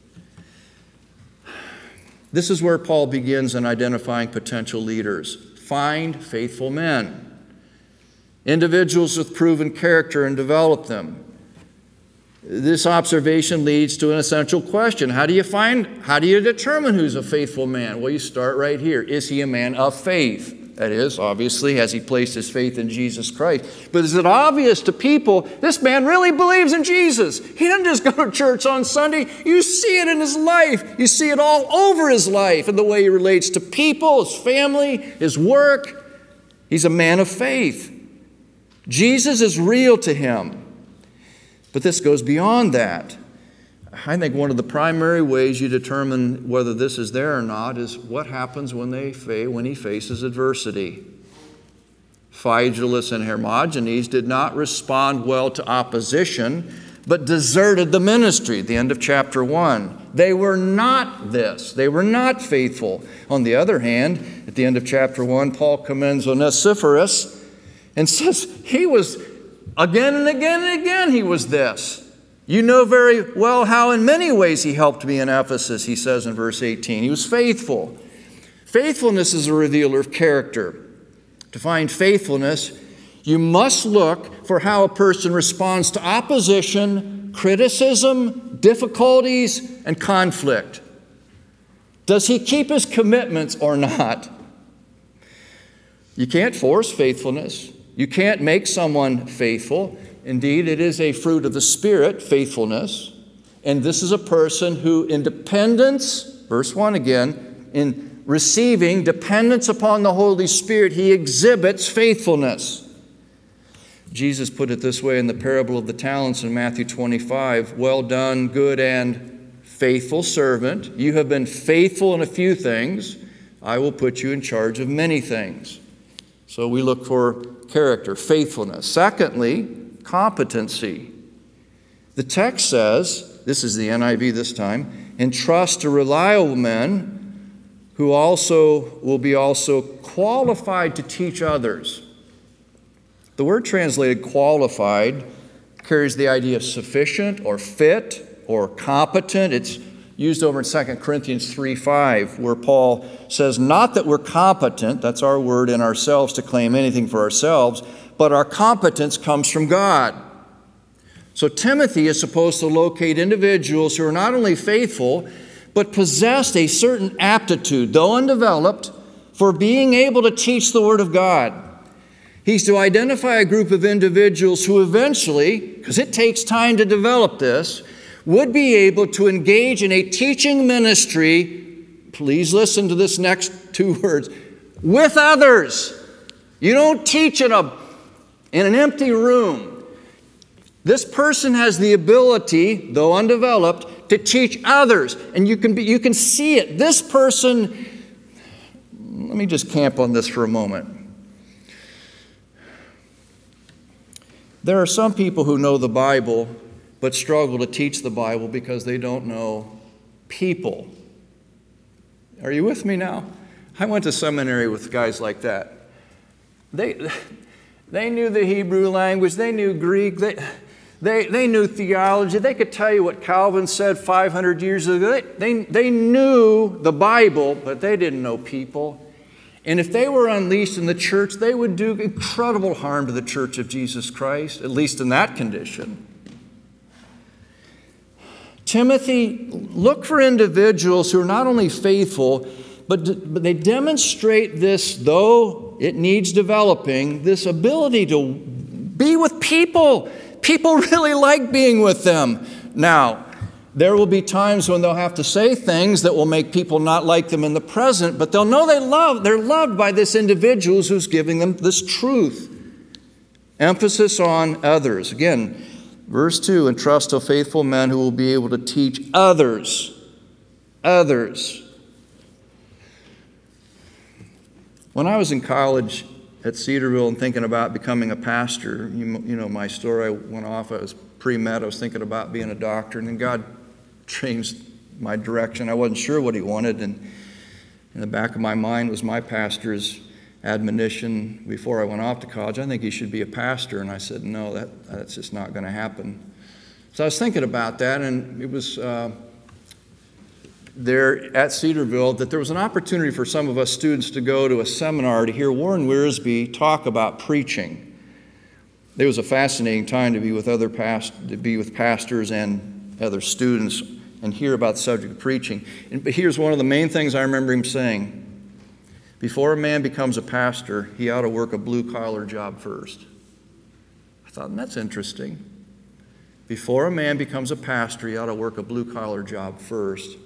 This is where Paul begins in identifying potential leaders. Find faithful men, individuals with proven character, and develop them. This observation leads to an essential question. How do you find, how do you determine who's a faithful man? Well, you start right here. Is he a man of faith? That is, obviously, has he placed his faith in Jesus Christ? But is it obvious to people, this man really believes in Jesus? He doesn't just go to church on Sunday. You see it in his life. You see it all over his life in the way he relates to people, his family, his work. He's a man of faith. Jesus is real to him. But this goes beyond that. I think one of the primary ways you determine whether this is there or not is what happens when, they fa- when he faces adversity. Phygelus and Hermogenes did not respond well to opposition, but deserted the ministry at the end of chapter one. They were not this. They were not faithful. On the other hand, at the end of chapter one, Paul commends Onesiphorus and says he was again and again and again he was this. You know very well how in many ways he helped me in Ephesus, he says in verse eighteen. He was faithful. Faithfulness is a revealer of character. To find faithfulness, you must look for how a person responds to opposition, criticism, difficulties, and conflict. Does he keep his commitments or not? You can't force faithfulness. You can't make someone faithful. Indeed, it is a fruit of the Spirit, faithfulness. And this is a person who, in dependence, verse one again, in receiving dependence upon the Holy Spirit, he exhibits faithfulness. Jesus put it this way in the parable of the talents in Matthew twenty-five. Well done, good and faithful servant. You have been faithful in a few things. I will put you in charge of many things. So we look for character, faithfulness. Secondly, competency. The text says, this is the N I V this time, entrust to reliable men who also will be also qualified to teach others. The word translated qualified carries the idea of sufficient or fit or competent. It's used over in Second Corinthians three five, where Paul says, not that we're competent, that's our word, in ourselves to claim anything for ourselves, but our competence comes from God. So Timothy is supposed to locate individuals who are not only faithful, but possessed a certain aptitude, though undeveloped, for being able to teach the Word of God. He's to identify a group of individuals who eventually, because it takes time to develop this, would be able to engage in a teaching ministry, please listen to this next two words, with others. You don't teach in, a, in an empty room. This person has the ability, though undeveloped, to teach others. And you can, be, you can see it. This person, let me just camp on this for a moment. There are some people who know the Bible but struggle to teach the Bible because they don't know people. Are you with me now? I went to seminary with guys like that. They, they knew the Hebrew language. They knew Greek. They, they, they knew theology. They could tell you what Calvin said five hundred years ago. They, they, they knew the Bible, but they didn't know people. And if they were unleashed in the church, they would do incredible harm to the Church of Jesus Christ, at least in that condition. Timothy, look for individuals who are not only faithful, but, but they demonstrate this, though it needs developing, this ability to be with people. People really like being with them. Now, there will be times when they'll have to say things that will make people not like them in the present, but they'll know they love, they're loved by this individual who's giving them this truth. Emphasis on others. Again, verse two, entrust to faithful men who will be able to teach others. Others. When I was in college at Cedarville and thinking about becoming a pastor, you, you know my story, I went off, I was pre-med, I was thinking about being a doctor, and then God changed my direction. I wasn't sure what He wanted, and in the back of my mind was my pastor's admonition before I went off to college. I think he should be a pastor, and I said, no, that, that's just not going to happen. So I was thinking about that, and it was uh, there at Cedarville that there was an opportunity for some of us students to go to a seminar to hear Warren Wiersbe talk about preaching. It was a fascinating time to be with other past, to be with pastors and other students and hear about the subject of preaching. And, but here's one of the main things I remember him saying. Before a man becomes a pastor, he ought to work a blue-collar job first. I thought, that's interesting. Before a man becomes a pastor, he ought to work a blue-collar job first.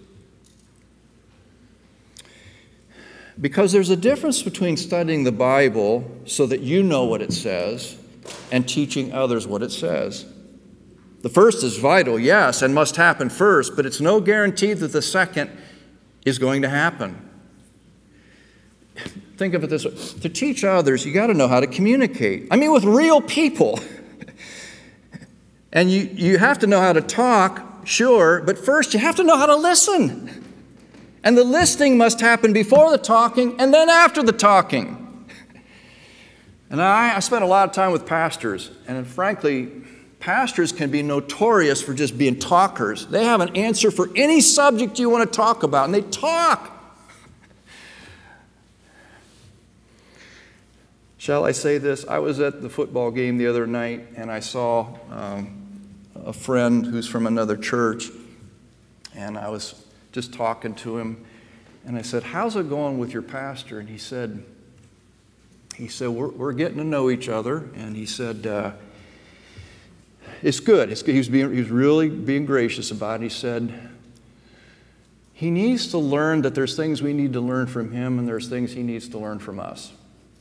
Because there's a difference between studying the Bible so that you know what it says and teaching others what it says. The first is vital, yes, and must happen first, but it's no guarantee that the second is going to happen. Think of it this way. To teach others, you got to know how to communicate. I mean, with real people. And you, you have to know how to talk, sure, but first you have to know how to listen. And the listening must happen before the talking and then after the talking. And I, I spent a lot of time with pastors, and frankly, pastors can be notorious for just being talkers. They have an answer for any subject you want to talk about, and they talk. Shall I say this? I was at the football game the other night, and I saw um, a friend who's from another church, and I was just talking to him, and I said, how's it going with your pastor? And he said, he said, we're, we're getting to know each other, and he said, uh, it's good. It's good. He was being, he was really being gracious about it. He said, he needs to learn that there's things we need to learn from him, and there's things he needs to learn from us.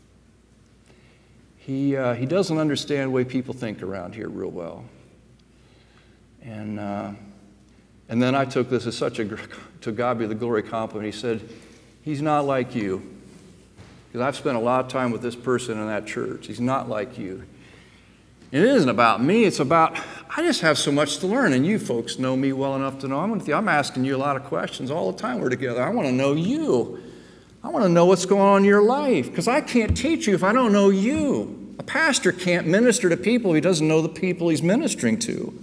He, uh, he doesn't understand the way people think around here real well. And, uh, and then I took this as such a, to God be the glory compliment. He said, he's not like you. Because I've spent a lot of time with this person in that church. He's not like you. It isn't about me. It's about, I just have so much to learn. And you folks know me well enough to know I'm with you. I'm asking you a lot of questions all the time we're together. I want to know you. I want to know what's going on in your life, because I can't teach you if I don't know you. A pastor can't minister to people if he doesn't know the people he's ministering to.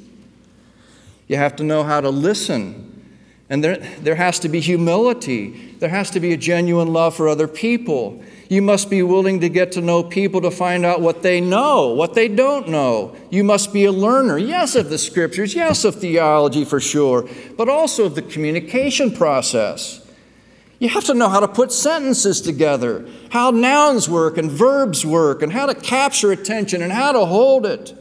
You have to know how to listen. And there, there has to be humility. There has to be a genuine love for other people. You must be willing to get to know people to find out what they know, what they don't know. You must be a learner, yes, of the Scriptures, yes, of theology for sure, but also of the communication process. You have to know how to put sentences together, how nouns work and verbs work, and how to capture attention and how to hold it.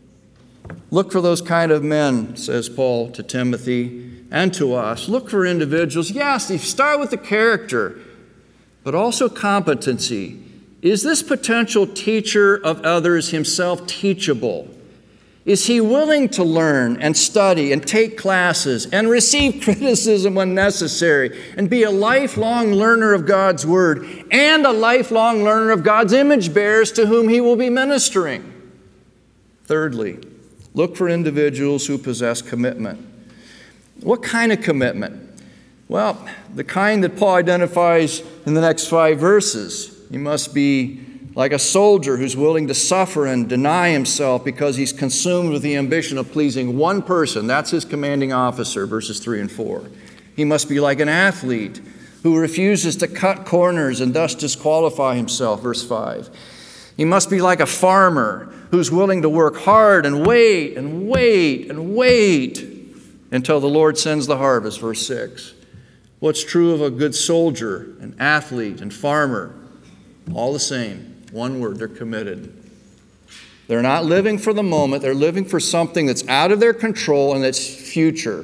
Look for those kind of men, says Paul to Timothy and to us. Look for individuals. Yes, you start with the character, but also competency. Is this potential teacher of others himself teachable? Is he willing to learn and study and take classes and receive criticism when necessary and be a lifelong learner of God's Word and a lifelong learner of God's image bearers to whom he will be ministering? Thirdly, look for individuals who possess commitment. What kind of commitment? Well, the kind that Paul identifies in the next five verses. You must be like a soldier who's willing to suffer and deny himself because he's consumed with the ambition of pleasing one person. That's his commanding officer, verses three and four. He must be like an athlete who refuses to cut corners and thus disqualify himself, verse five. He must be like a farmer who's willing to work hard and wait and wait and wait until the Lord sends the harvest, verse six. What's true of a good soldier, an athlete, and farmer? All the same. One word, they're committed. They're not living for the moment. They're living for something that's out of their control and that's future.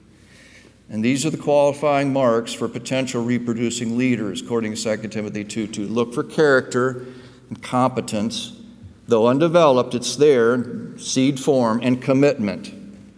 And these are the qualifying marks for potential reproducing leaders, according to Second Timothy two two. Look for character and competence. Though undeveloped, it's there, seed form, and commitment.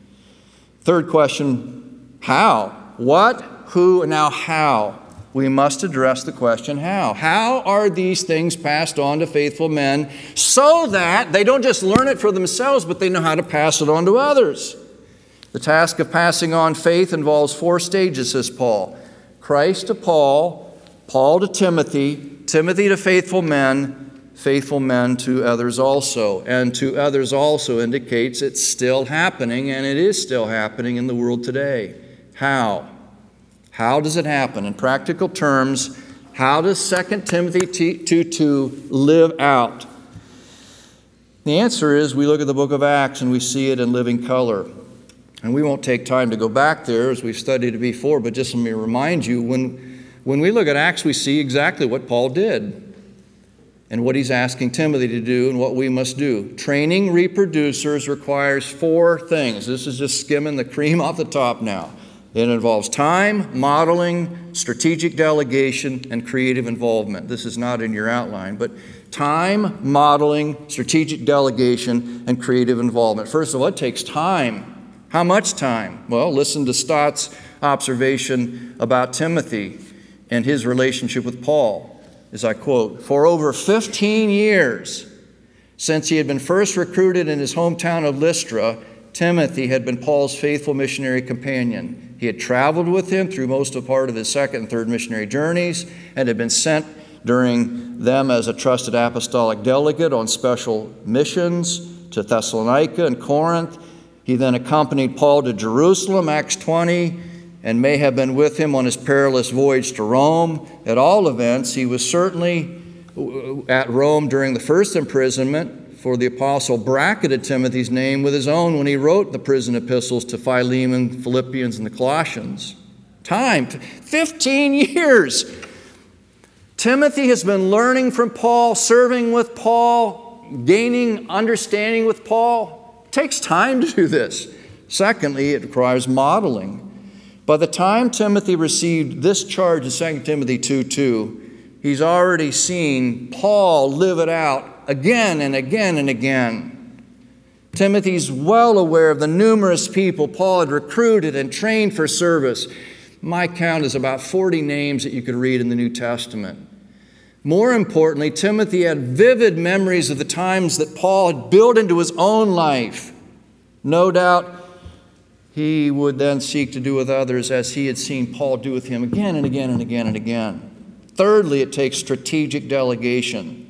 Third question, how? What, who, and now how? We must address the question, how? How are these things passed on to faithful men so that they don't just learn it for themselves, but they know how to pass it on to others? The task of passing on faith involves four stages, says Paul. Christ to Paul, Paul to Timothy, Timothy to faithful men, faithful men to others also. And to others also indicates it's still happening, and it is still happening in the world today. How? How does it happen? In practical terms, how does Second Timothy two two live out? The answer is we look at the book of Acts and we see it in living color. And we won't take time to go back there as we've studied it before, but just let me remind you, when, when we look at Acts, we see exactly what Paul did and what he's asking Timothy to do and what we must do. Training reproducers requires four things. This is just skimming the cream off the top now. It involves time, modeling, strategic delegation, and creative involvement. This is not in your outline, but time, modeling, strategic delegation, and creative involvement. First of all, it takes time. How much time? Well, listen to Stott's observation about Timothy and his relationship with Paul, as I quote, "For over fifteen years, since he had been first recruited in his hometown of Lystra, Timothy had been Paul's faithful missionary companion. He had traveled with him through most of part of his second and third missionary journeys and had been sent during them as a trusted apostolic delegate on special missions to Thessalonica and Corinth. He then accompanied Paul to Jerusalem, Acts twenty, and may have been with him on his perilous voyage to Rome. At all events, he was certainly at Rome during the first imprisonment, for the apostle bracketed Timothy's name with his own when he wrote the prison epistles to Philemon, Philippians, and the Colossians. Time, fifteen years. Timothy has been learning from Paul, serving with Paul, gaining understanding with Paul. It takes time to do this. Secondly, it requires modeling. By the time Timothy received this charge in Second Timothy two two, he's already seen Paul live it out again and again and again. Timothy's well aware of the numerous people Paul had recruited and trained for service. My count is about forty names that you could read in the New Testament. More importantly, Timothy had vivid memories of the times that Paul had built into his own life. No doubt he would then seek to do with others as he had seen Paul do with him again and again and again and again. Thirdly, it takes strategic delegation.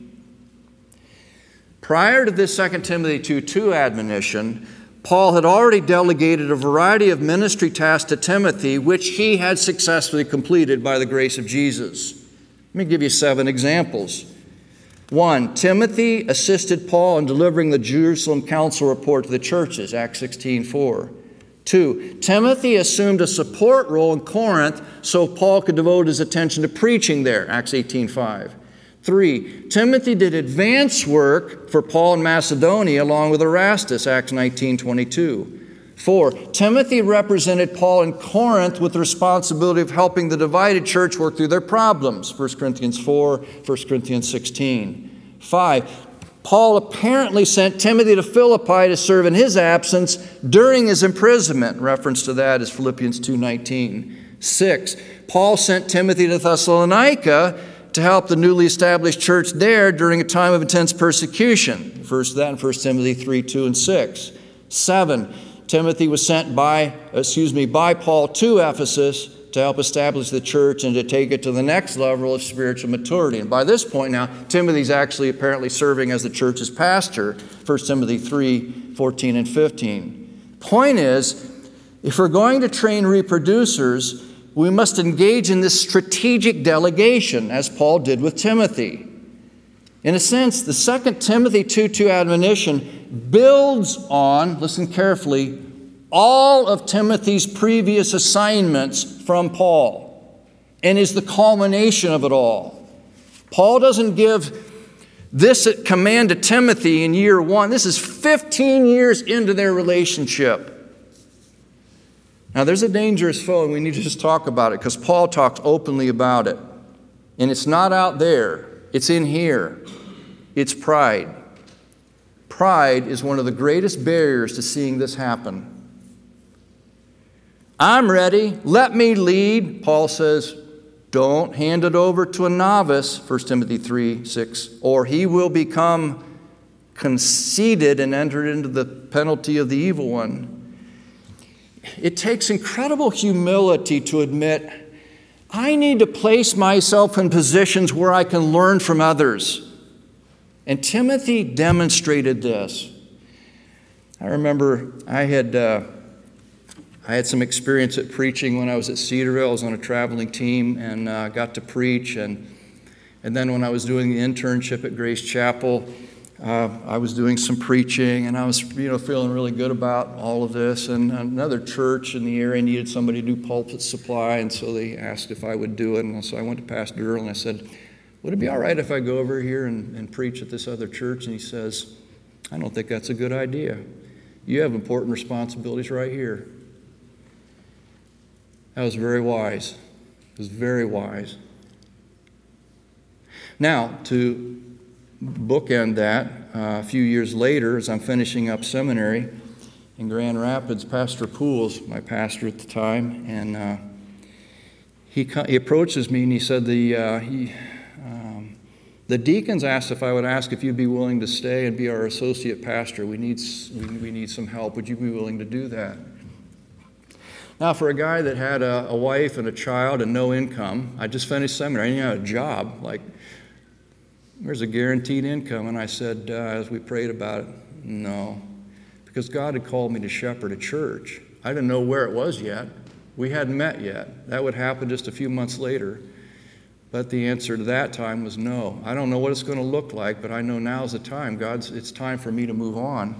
Prior to this Second Timothy two two admonition, Paul had already delegated a variety of ministry tasks to Timothy, which he had successfully completed by the grace of Jesus. Let me give you seven examples. One, Timothy assisted Paul in delivering the Jerusalem Council report to the churches, Acts sixteen four. Two, Timothy assumed a support role in Corinth so Paul could devote his attention to preaching there, Acts eighteen five. Three, Timothy did advance work for Paul in Macedonia along with Erastus, Acts nineteen twenty-two. Four, Timothy represented Paul in Corinth with the responsibility of helping the divided church work through their problems, First Corinthians four, First Corinthians sixteen. Five, Paul apparently sent Timothy to Philippi to serve in his absence during his imprisonment. Reference to that is Philippians two nineteen. Six, Paul sent Timothy to Thessalonica to help the newly established church there during a time of intense persecution. First that in First Timothy three, two, and six. Seven, Timothy was sent by, excuse me, by Paul to Ephesus to help establish the church and to take it to the next level of spiritual maturity. And by this point now, Timothy's actually apparently serving as the church's pastor, First Timothy three, fourteen, and fifteen. Point is, if we're going to train reproducers, we must engage in this strategic delegation, as Paul did with Timothy. In a sense, the Second Timothy two two admonition builds on, listen carefully, all of Timothy's previous assignments from Paul and is the culmination of it all. Paul doesn't give this command to Timothy in year one. This is fifteen years into their relationship. Now, there's a dangerous foe, and we need to just talk about it because Paul talks openly about it. And it's not out there. It's in here. It's pride. Pride is one of the greatest barriers to seeing this happen. I'm ready. Let me lead. Paul says, don't hand it over to a novice, First Timothy three, six, or he will become conceited and enter into the penalty of the evil one. It takes incredible humility to admit, I need to place myself in positions where I can learn from others. And Timothy demonstrated this. I remember I had uh, I had some experience at preaching when I was at Cedarville. I was on a traveling team and uh, got to preach. And, and then when I was doing the internship at Grace Chapel, uh, I was doing some preaching, and I was you know feeling really good about all of this. And another church in the area needed somebody to do pulpit supply, and so they asked if I would do it. And so I went to Pastor Earl and I said, would it be all right if I go over here and, and preach at this other church? And he says, I don't think that's a good idea. You have important responsibilities right here. That was very wise. It was very wise. Now, to bookend that, uh, a few years later, as I'm finishing up seminary in Grand Rapids, Pastor Poole's my pastor at the time, and uh, he, he approaches me and he said, the, uh, he, um, the deacons asked if I would ask if you'd be willing to stay and be our associate pastor. We need, we, we need some help. Would you be willing to do that? Now, for a guy that had a, a wife and a child and no income, I just finished seminary, I didn't have a job. Like, there's a guaranteed income. And I said, uh, as we prayed about it, no. Because God had called me to shepherd a church. I didn't know where it was yet. We hadn't met yet. That would happen just a few months later. But the answer to that time was no. I don't know what it's going to look like, but I know now's the time. God's, it's time for me to move on.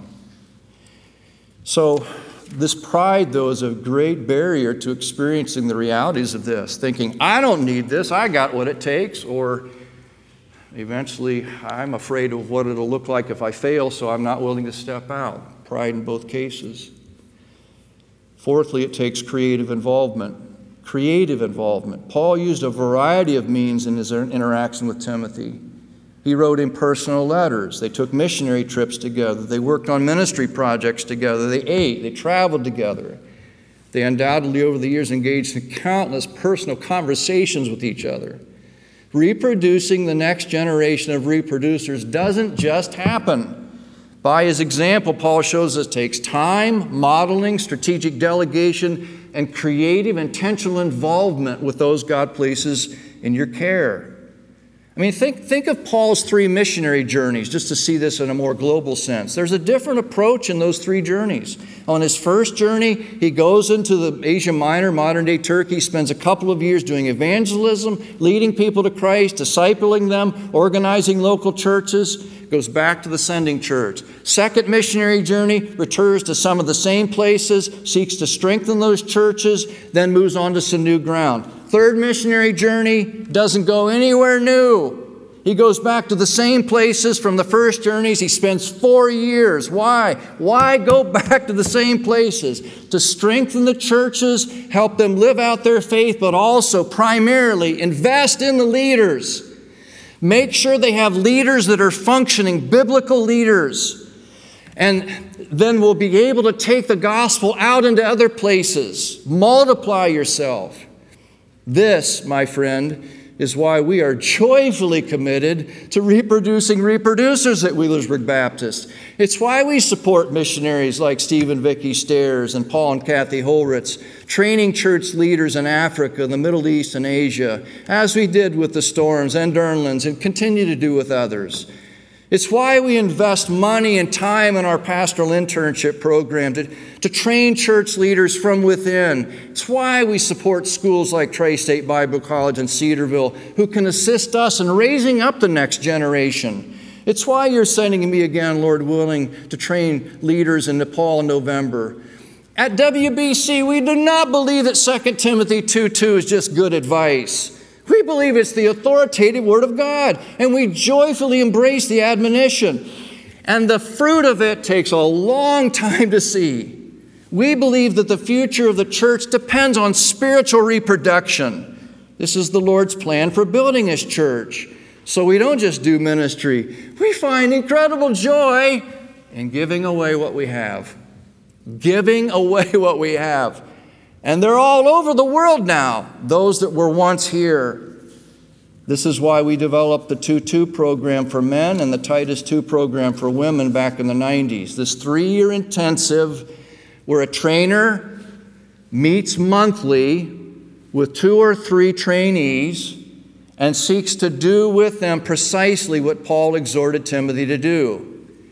So this pride, though, is a great barrier to experiencing the realities of this, thinking, I don't need this, I got what it takes, or eventually I'm afraid of what it'll look like if I fail, so I'm not willing to step out. Pride in both cases. Fourthly, it takes creative involvement. Creative involvement. Paul used a variety of means in his interaction with Timothy. He wrote him personal letters. They took missionary trips together. They worked on ministry projects together. They ate. They traveled together. They undoubtedly, over the years, engaged in countless personal conversations with each other. Reproducing the next generation of reproducers doesn't just happen. By his example, Paul shows us it takes time, modeling, strategic delegation, and creative, intentional involvement with those God places in your care. I mean, think, think of Paul's three missionary journeys, just to see this in a more global sense. There's a different approach in those three journeys. On his first journey, he goes into the Asia Minor, modern-day Turkey, spends a couple of years doing evangelism, leading people to Christ, discipling them, organizing local churches, goes back to the sending church. Second missionary journey, returns to some of the same places, seeks to strengthen those churches, then moves on to some new ground. Third missionary journey, doesn't go anywhere new. He goes back to the same places from the first journeys. He spends four years. Why? Why go back to the same places? To strengthen the churches, help them live out their faith, but also primarily invest in the leaders. Make sure they have leaders that are functioning, biblical leaders. And then we'll be able to take the gospel out into other places. Multiply yourself. This, my friend, is why we are joyfully committed to reproducing reproducers at Wheelersburg Baptist. It's why we support missionaries like Steve and Vicki Stairs and Paul and Kathy Holritz, training church leaders in Africa, the Middle East, and Asia, as we did with the Storms and Durnlands and continue to do with others. It's why we invest money and time in our pastoral internship program to, to train church leaders from within. It's why we support schools like Tri-State Bible College in Cedarville, who can assist us in raising up the next generation. It's why you're sending me again, Lord willing, to train leaders in Nepal in November. At W B C, we do not believe that Second Timothy two two is just good advice. We believe it's the authoritative Word of God, and we joyfully embrace the admonition. And the fruit of it takes a long time to see. We believe that the future of the church depends on spiritual reproduction. This is the Lord's plan for building His church. So we don't just do ministry. We find incredible joy in giving away what we have. Giving away what we have. And they're all over the world now, those that were once here. This is why we developed the two two program for men and the Titus two program for women back in the nineties. This three-year intensive where a trainer meets monthly with two or three trainees and seeks to do with them precisely what Paul exhorted Timothy to do.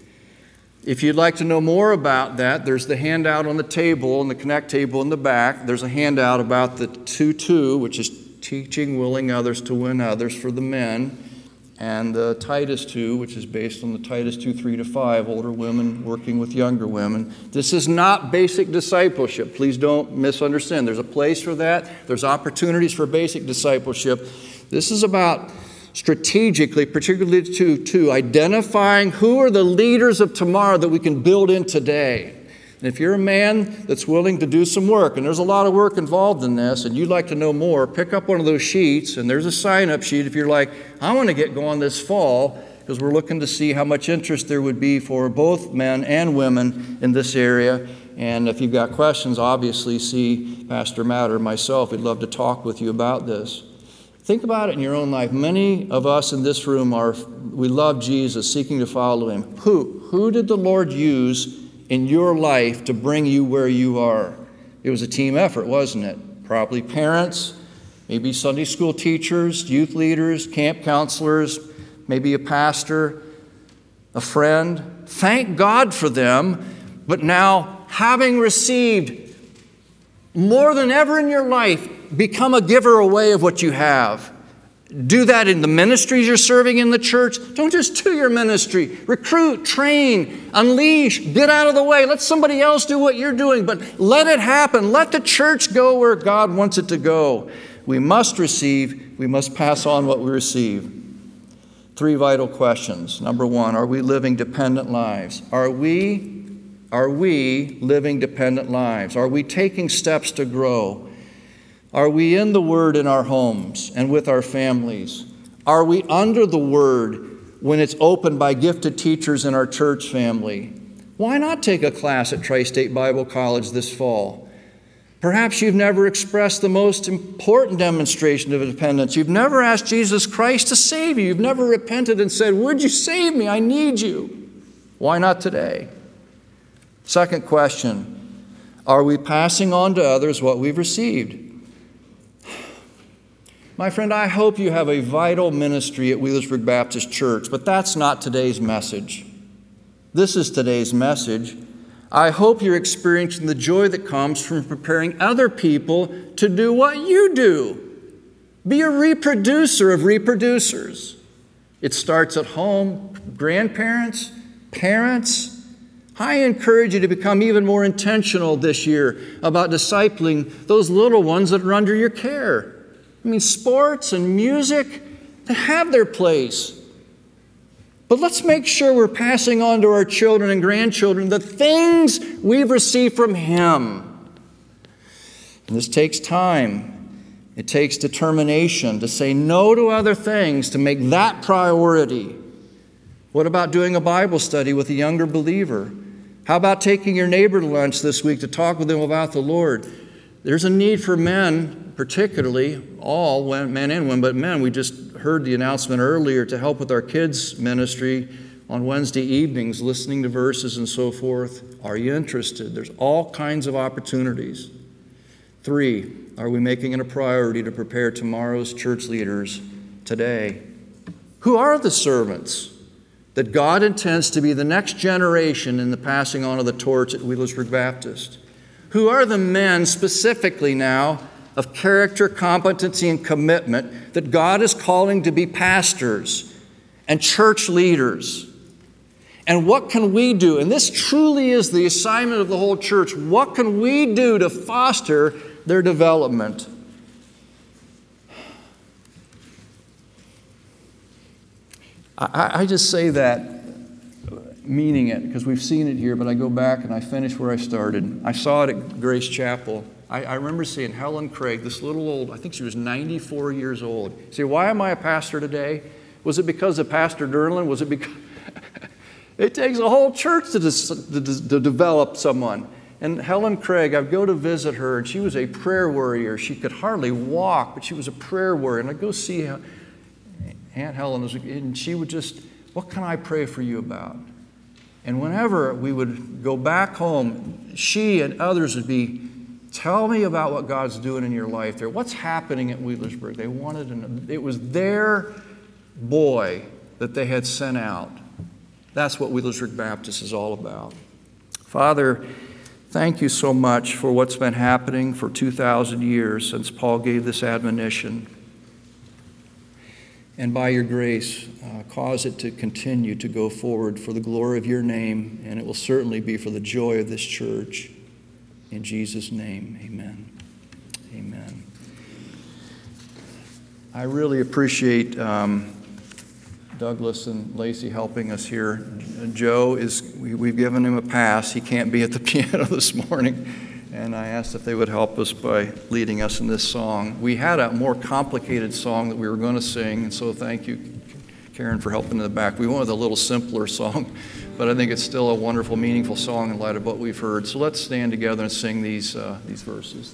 If you'd like to know more about that, there's the handout on the table, on the Connect table in the back. There's a handout about the two two, which is teaching willing others to win others for the men, and the Titus two, which is based on the Titus two, three to five, older women working with younger women. This is not basic discipleship. Please don't misunderstand. There's a place for that. There's opportunities for basic discipleship. This is about strategically, particularly to, to identifying who are the leaders of tomorrow that we can build in today. And if you're a man that's willing to do some work, and there's a lot of work involved in this, and you'd like to know more, pick up one of those sheets, and there's a sign-up sheet if you're like, I want to get going this fall, because we're looking to see how much interest there would be for both men and women in this area. And if you've got questions, obviously see Pastor Matt or myself. We'd love to talk with you about this. Think about it in your own life. Many of us in this room are, we love Jesus, seeking to follow Him. Who? Who did the Lord use in your life to bring you where you are? It was a team effort, wasn't it? Probably parents, maybe Sunday school teachers, youth leaders, camp counselors, maybe a pastor, a friend. Thank God for them. But now, having received more than ever in your life, become a giver away of what you have. Do that in the ministries you're serving in the church. Don't just do your ministry. Recruit, train, unleash, get out of the way. Let somebody else do what you're doing, but let it happen. Let the church go where God wants it to go. We must receive. We must pass on what we receive. Three vital questions. Number one, are we living dependent lives? Are we, are we living dependent lives? Are we taking steps to grow? Are we in the Word in our homes and with our families? Are we under the Word when it's opened by gifted teachers in our church family? Why not take a class at Tri-State Bible College this fall? Perhaps you've never expressed the most important demonstration of dependence. You've never asked Jesus Christ to save you. You've never repented and said, would you save me? I need you. Why not today? Second question, are we passing on to others what we've received? My friend, I hope you have a vital ministry at Wheelersburg Baptist Church, but that's not today's message. This is today's message. I hope you're experiencing the joy that comes from preparing other people to do what you do. Be a reproducer of reproducers. It starts at home, grandparents, parents. I encourage you to become even more intentional this year about discipling those little ones that are under your care. I mean, sports and music, they have their place. But let's make sure we're passing on to our children and grandchildren the things we've received from Him. And this takes time. It takes determination to say no to other things, to make that priority. What about doing a Bible study with a younger believer? How about taking your neighbor to lunch this week to talk with them about the Lord? There's a need for men, particularly, all men and women, but men, we just heard the announcement earlier to help with our kids' ministry on Wednesday evenings, listening to verses and so forth. Are you interested? There's all kinds of opportunities. Three, are we making it a priority to prepare tomorrow's church leaders today? Who are the servants that God intends to be the next generation in the passing on of the torch at Wheelersburg Baptist? Who are the men specifically now of character, competency, and commitment that God is calling to be pastors and church leaders? And what can we do? And this truly is the assignment of the whole church. What can we do to foster their development? I, I just say that meaning it, because we've seen it here, but I go back and I finish where I started. I saw it at Grace Chapel. I, I remember seeing Helen Craig, this little old, I think she was ninety-four years old. See, why am I a pastor today? Was it because of Pastor Derlin? Was it because... It takes a whole church to, dis, to, to develop someone. And Helen Craig, I'd go to visit her, and she was a prayer warrior. She could hardly walk, but she was a prayer warrior. And I'd go see Aunt Helen, and she would just, what can I pray for you about? And whenever we would go back home, she and others would be, tell me about what God's doing in your life there. What's happening at Wheelersburg? They wanted to know. It was their boy that they had sent out. That's what Wheelersburg Baptist is all about. Father, thank you so much for what's been happening for two thousand years since Paul gave this admonition. And by your grace, uh, cause it to continue to go forward for the glory of your name, and it will certainly be for the joy of this church. In Jesus' name, amen. Amen. I really appreciate um, Douglas and Lacey helping us here. Joe, is we, we've given him a pass. He can't be at the piano this morning. And I asked if they would help us by leading us in this song. We had a more complicated song that we were going to sing, and so thank you, Karen, for helping in the back. We went with a little simpler song, but I think it's still a wonderful, meaningful song in light of what we've heard. So let's stand together and sing these, uh, these verses.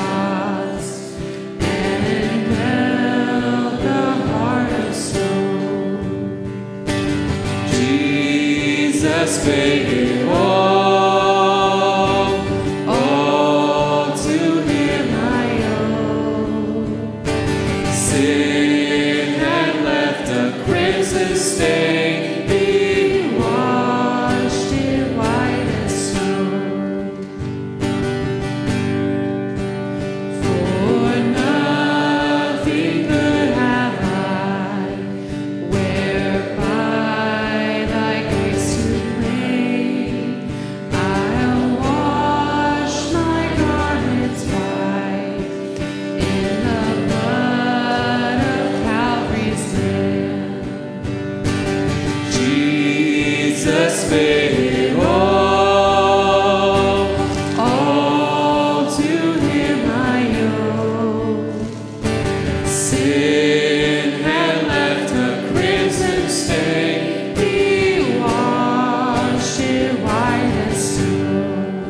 Spots and melt the heart of stone. paid it all. All to Him I owe. Sin had left a crimson stain. He washed it white as snow. For nothing good have I, whereby Thy grace to claim. I'll wash my garments white in the blood of Calvary's Lamb. Jesus paid it all. All to Him I owe. Sin had left a crimson stain. He washed it white as snow.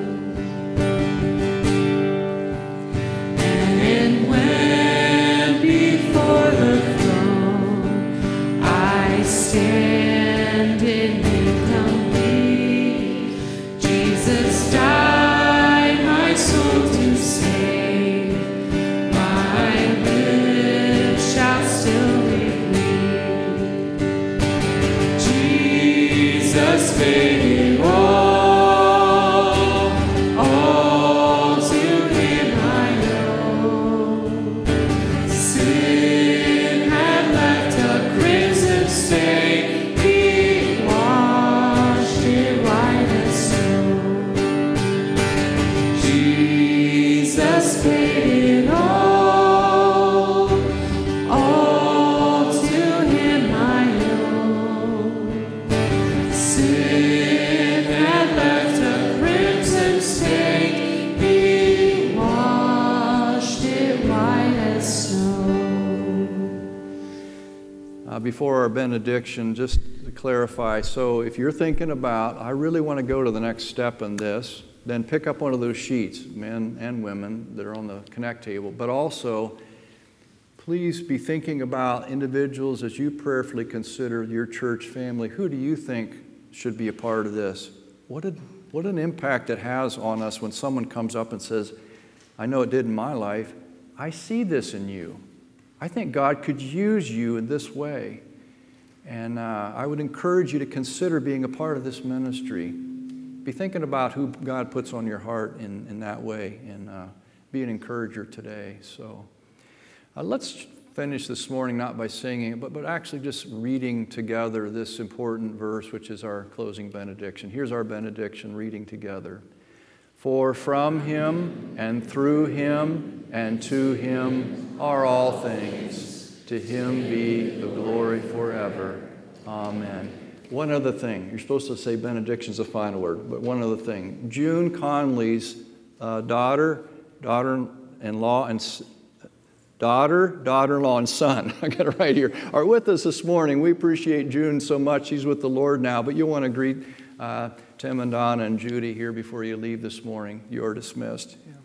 And when before the throne I stand in incomplete, Jesus died my soul to save. My lips shall still believe. Jesus paid it all. All to Him I owe. Sin had left a crimson stain. He washed it white as snow. Jesus paid it all. All to Him I owe. Sin had left a crimson stain. He washed it white as snow. Uh, before our benediction, just to clarify, so if you're thinking about, I really want to go to the next step in this, then pick up one of those sheets, men and women, that are on the Connect table. But also, please be thinking about individuals as you prayerfully consider your church family. Who do you think should be a part of this? What, a, what an impact it has on us when someone comes up and says, I know it did in my life. I see this in you. I think God could use you in this way. And uh, I would encourage you to consider being a part of this ministry. Be thinking about who God puts on your heart in, in that way, and uh, be an encourager today. So uh, let's finish this morning not by singing, but, but actually just reading together this important verse, which is our closing benediction. Here's our benediction, reading together. For from Him and through Him and to Him are all things. To Him be the glory forever. Amen. One other thing. You're supposed to say benediction's a final word, but one other thing. June Conley's uh, daughter, daughter-in-law, and s- daughter, daughter-in-law, and son, I got it right here, are with us this morning. We appreciate June so much. She's with the Lord now, but you'll want to greet uh, Tim and Donna and Judy here before you leave this morning. You're dismissed. Yeah.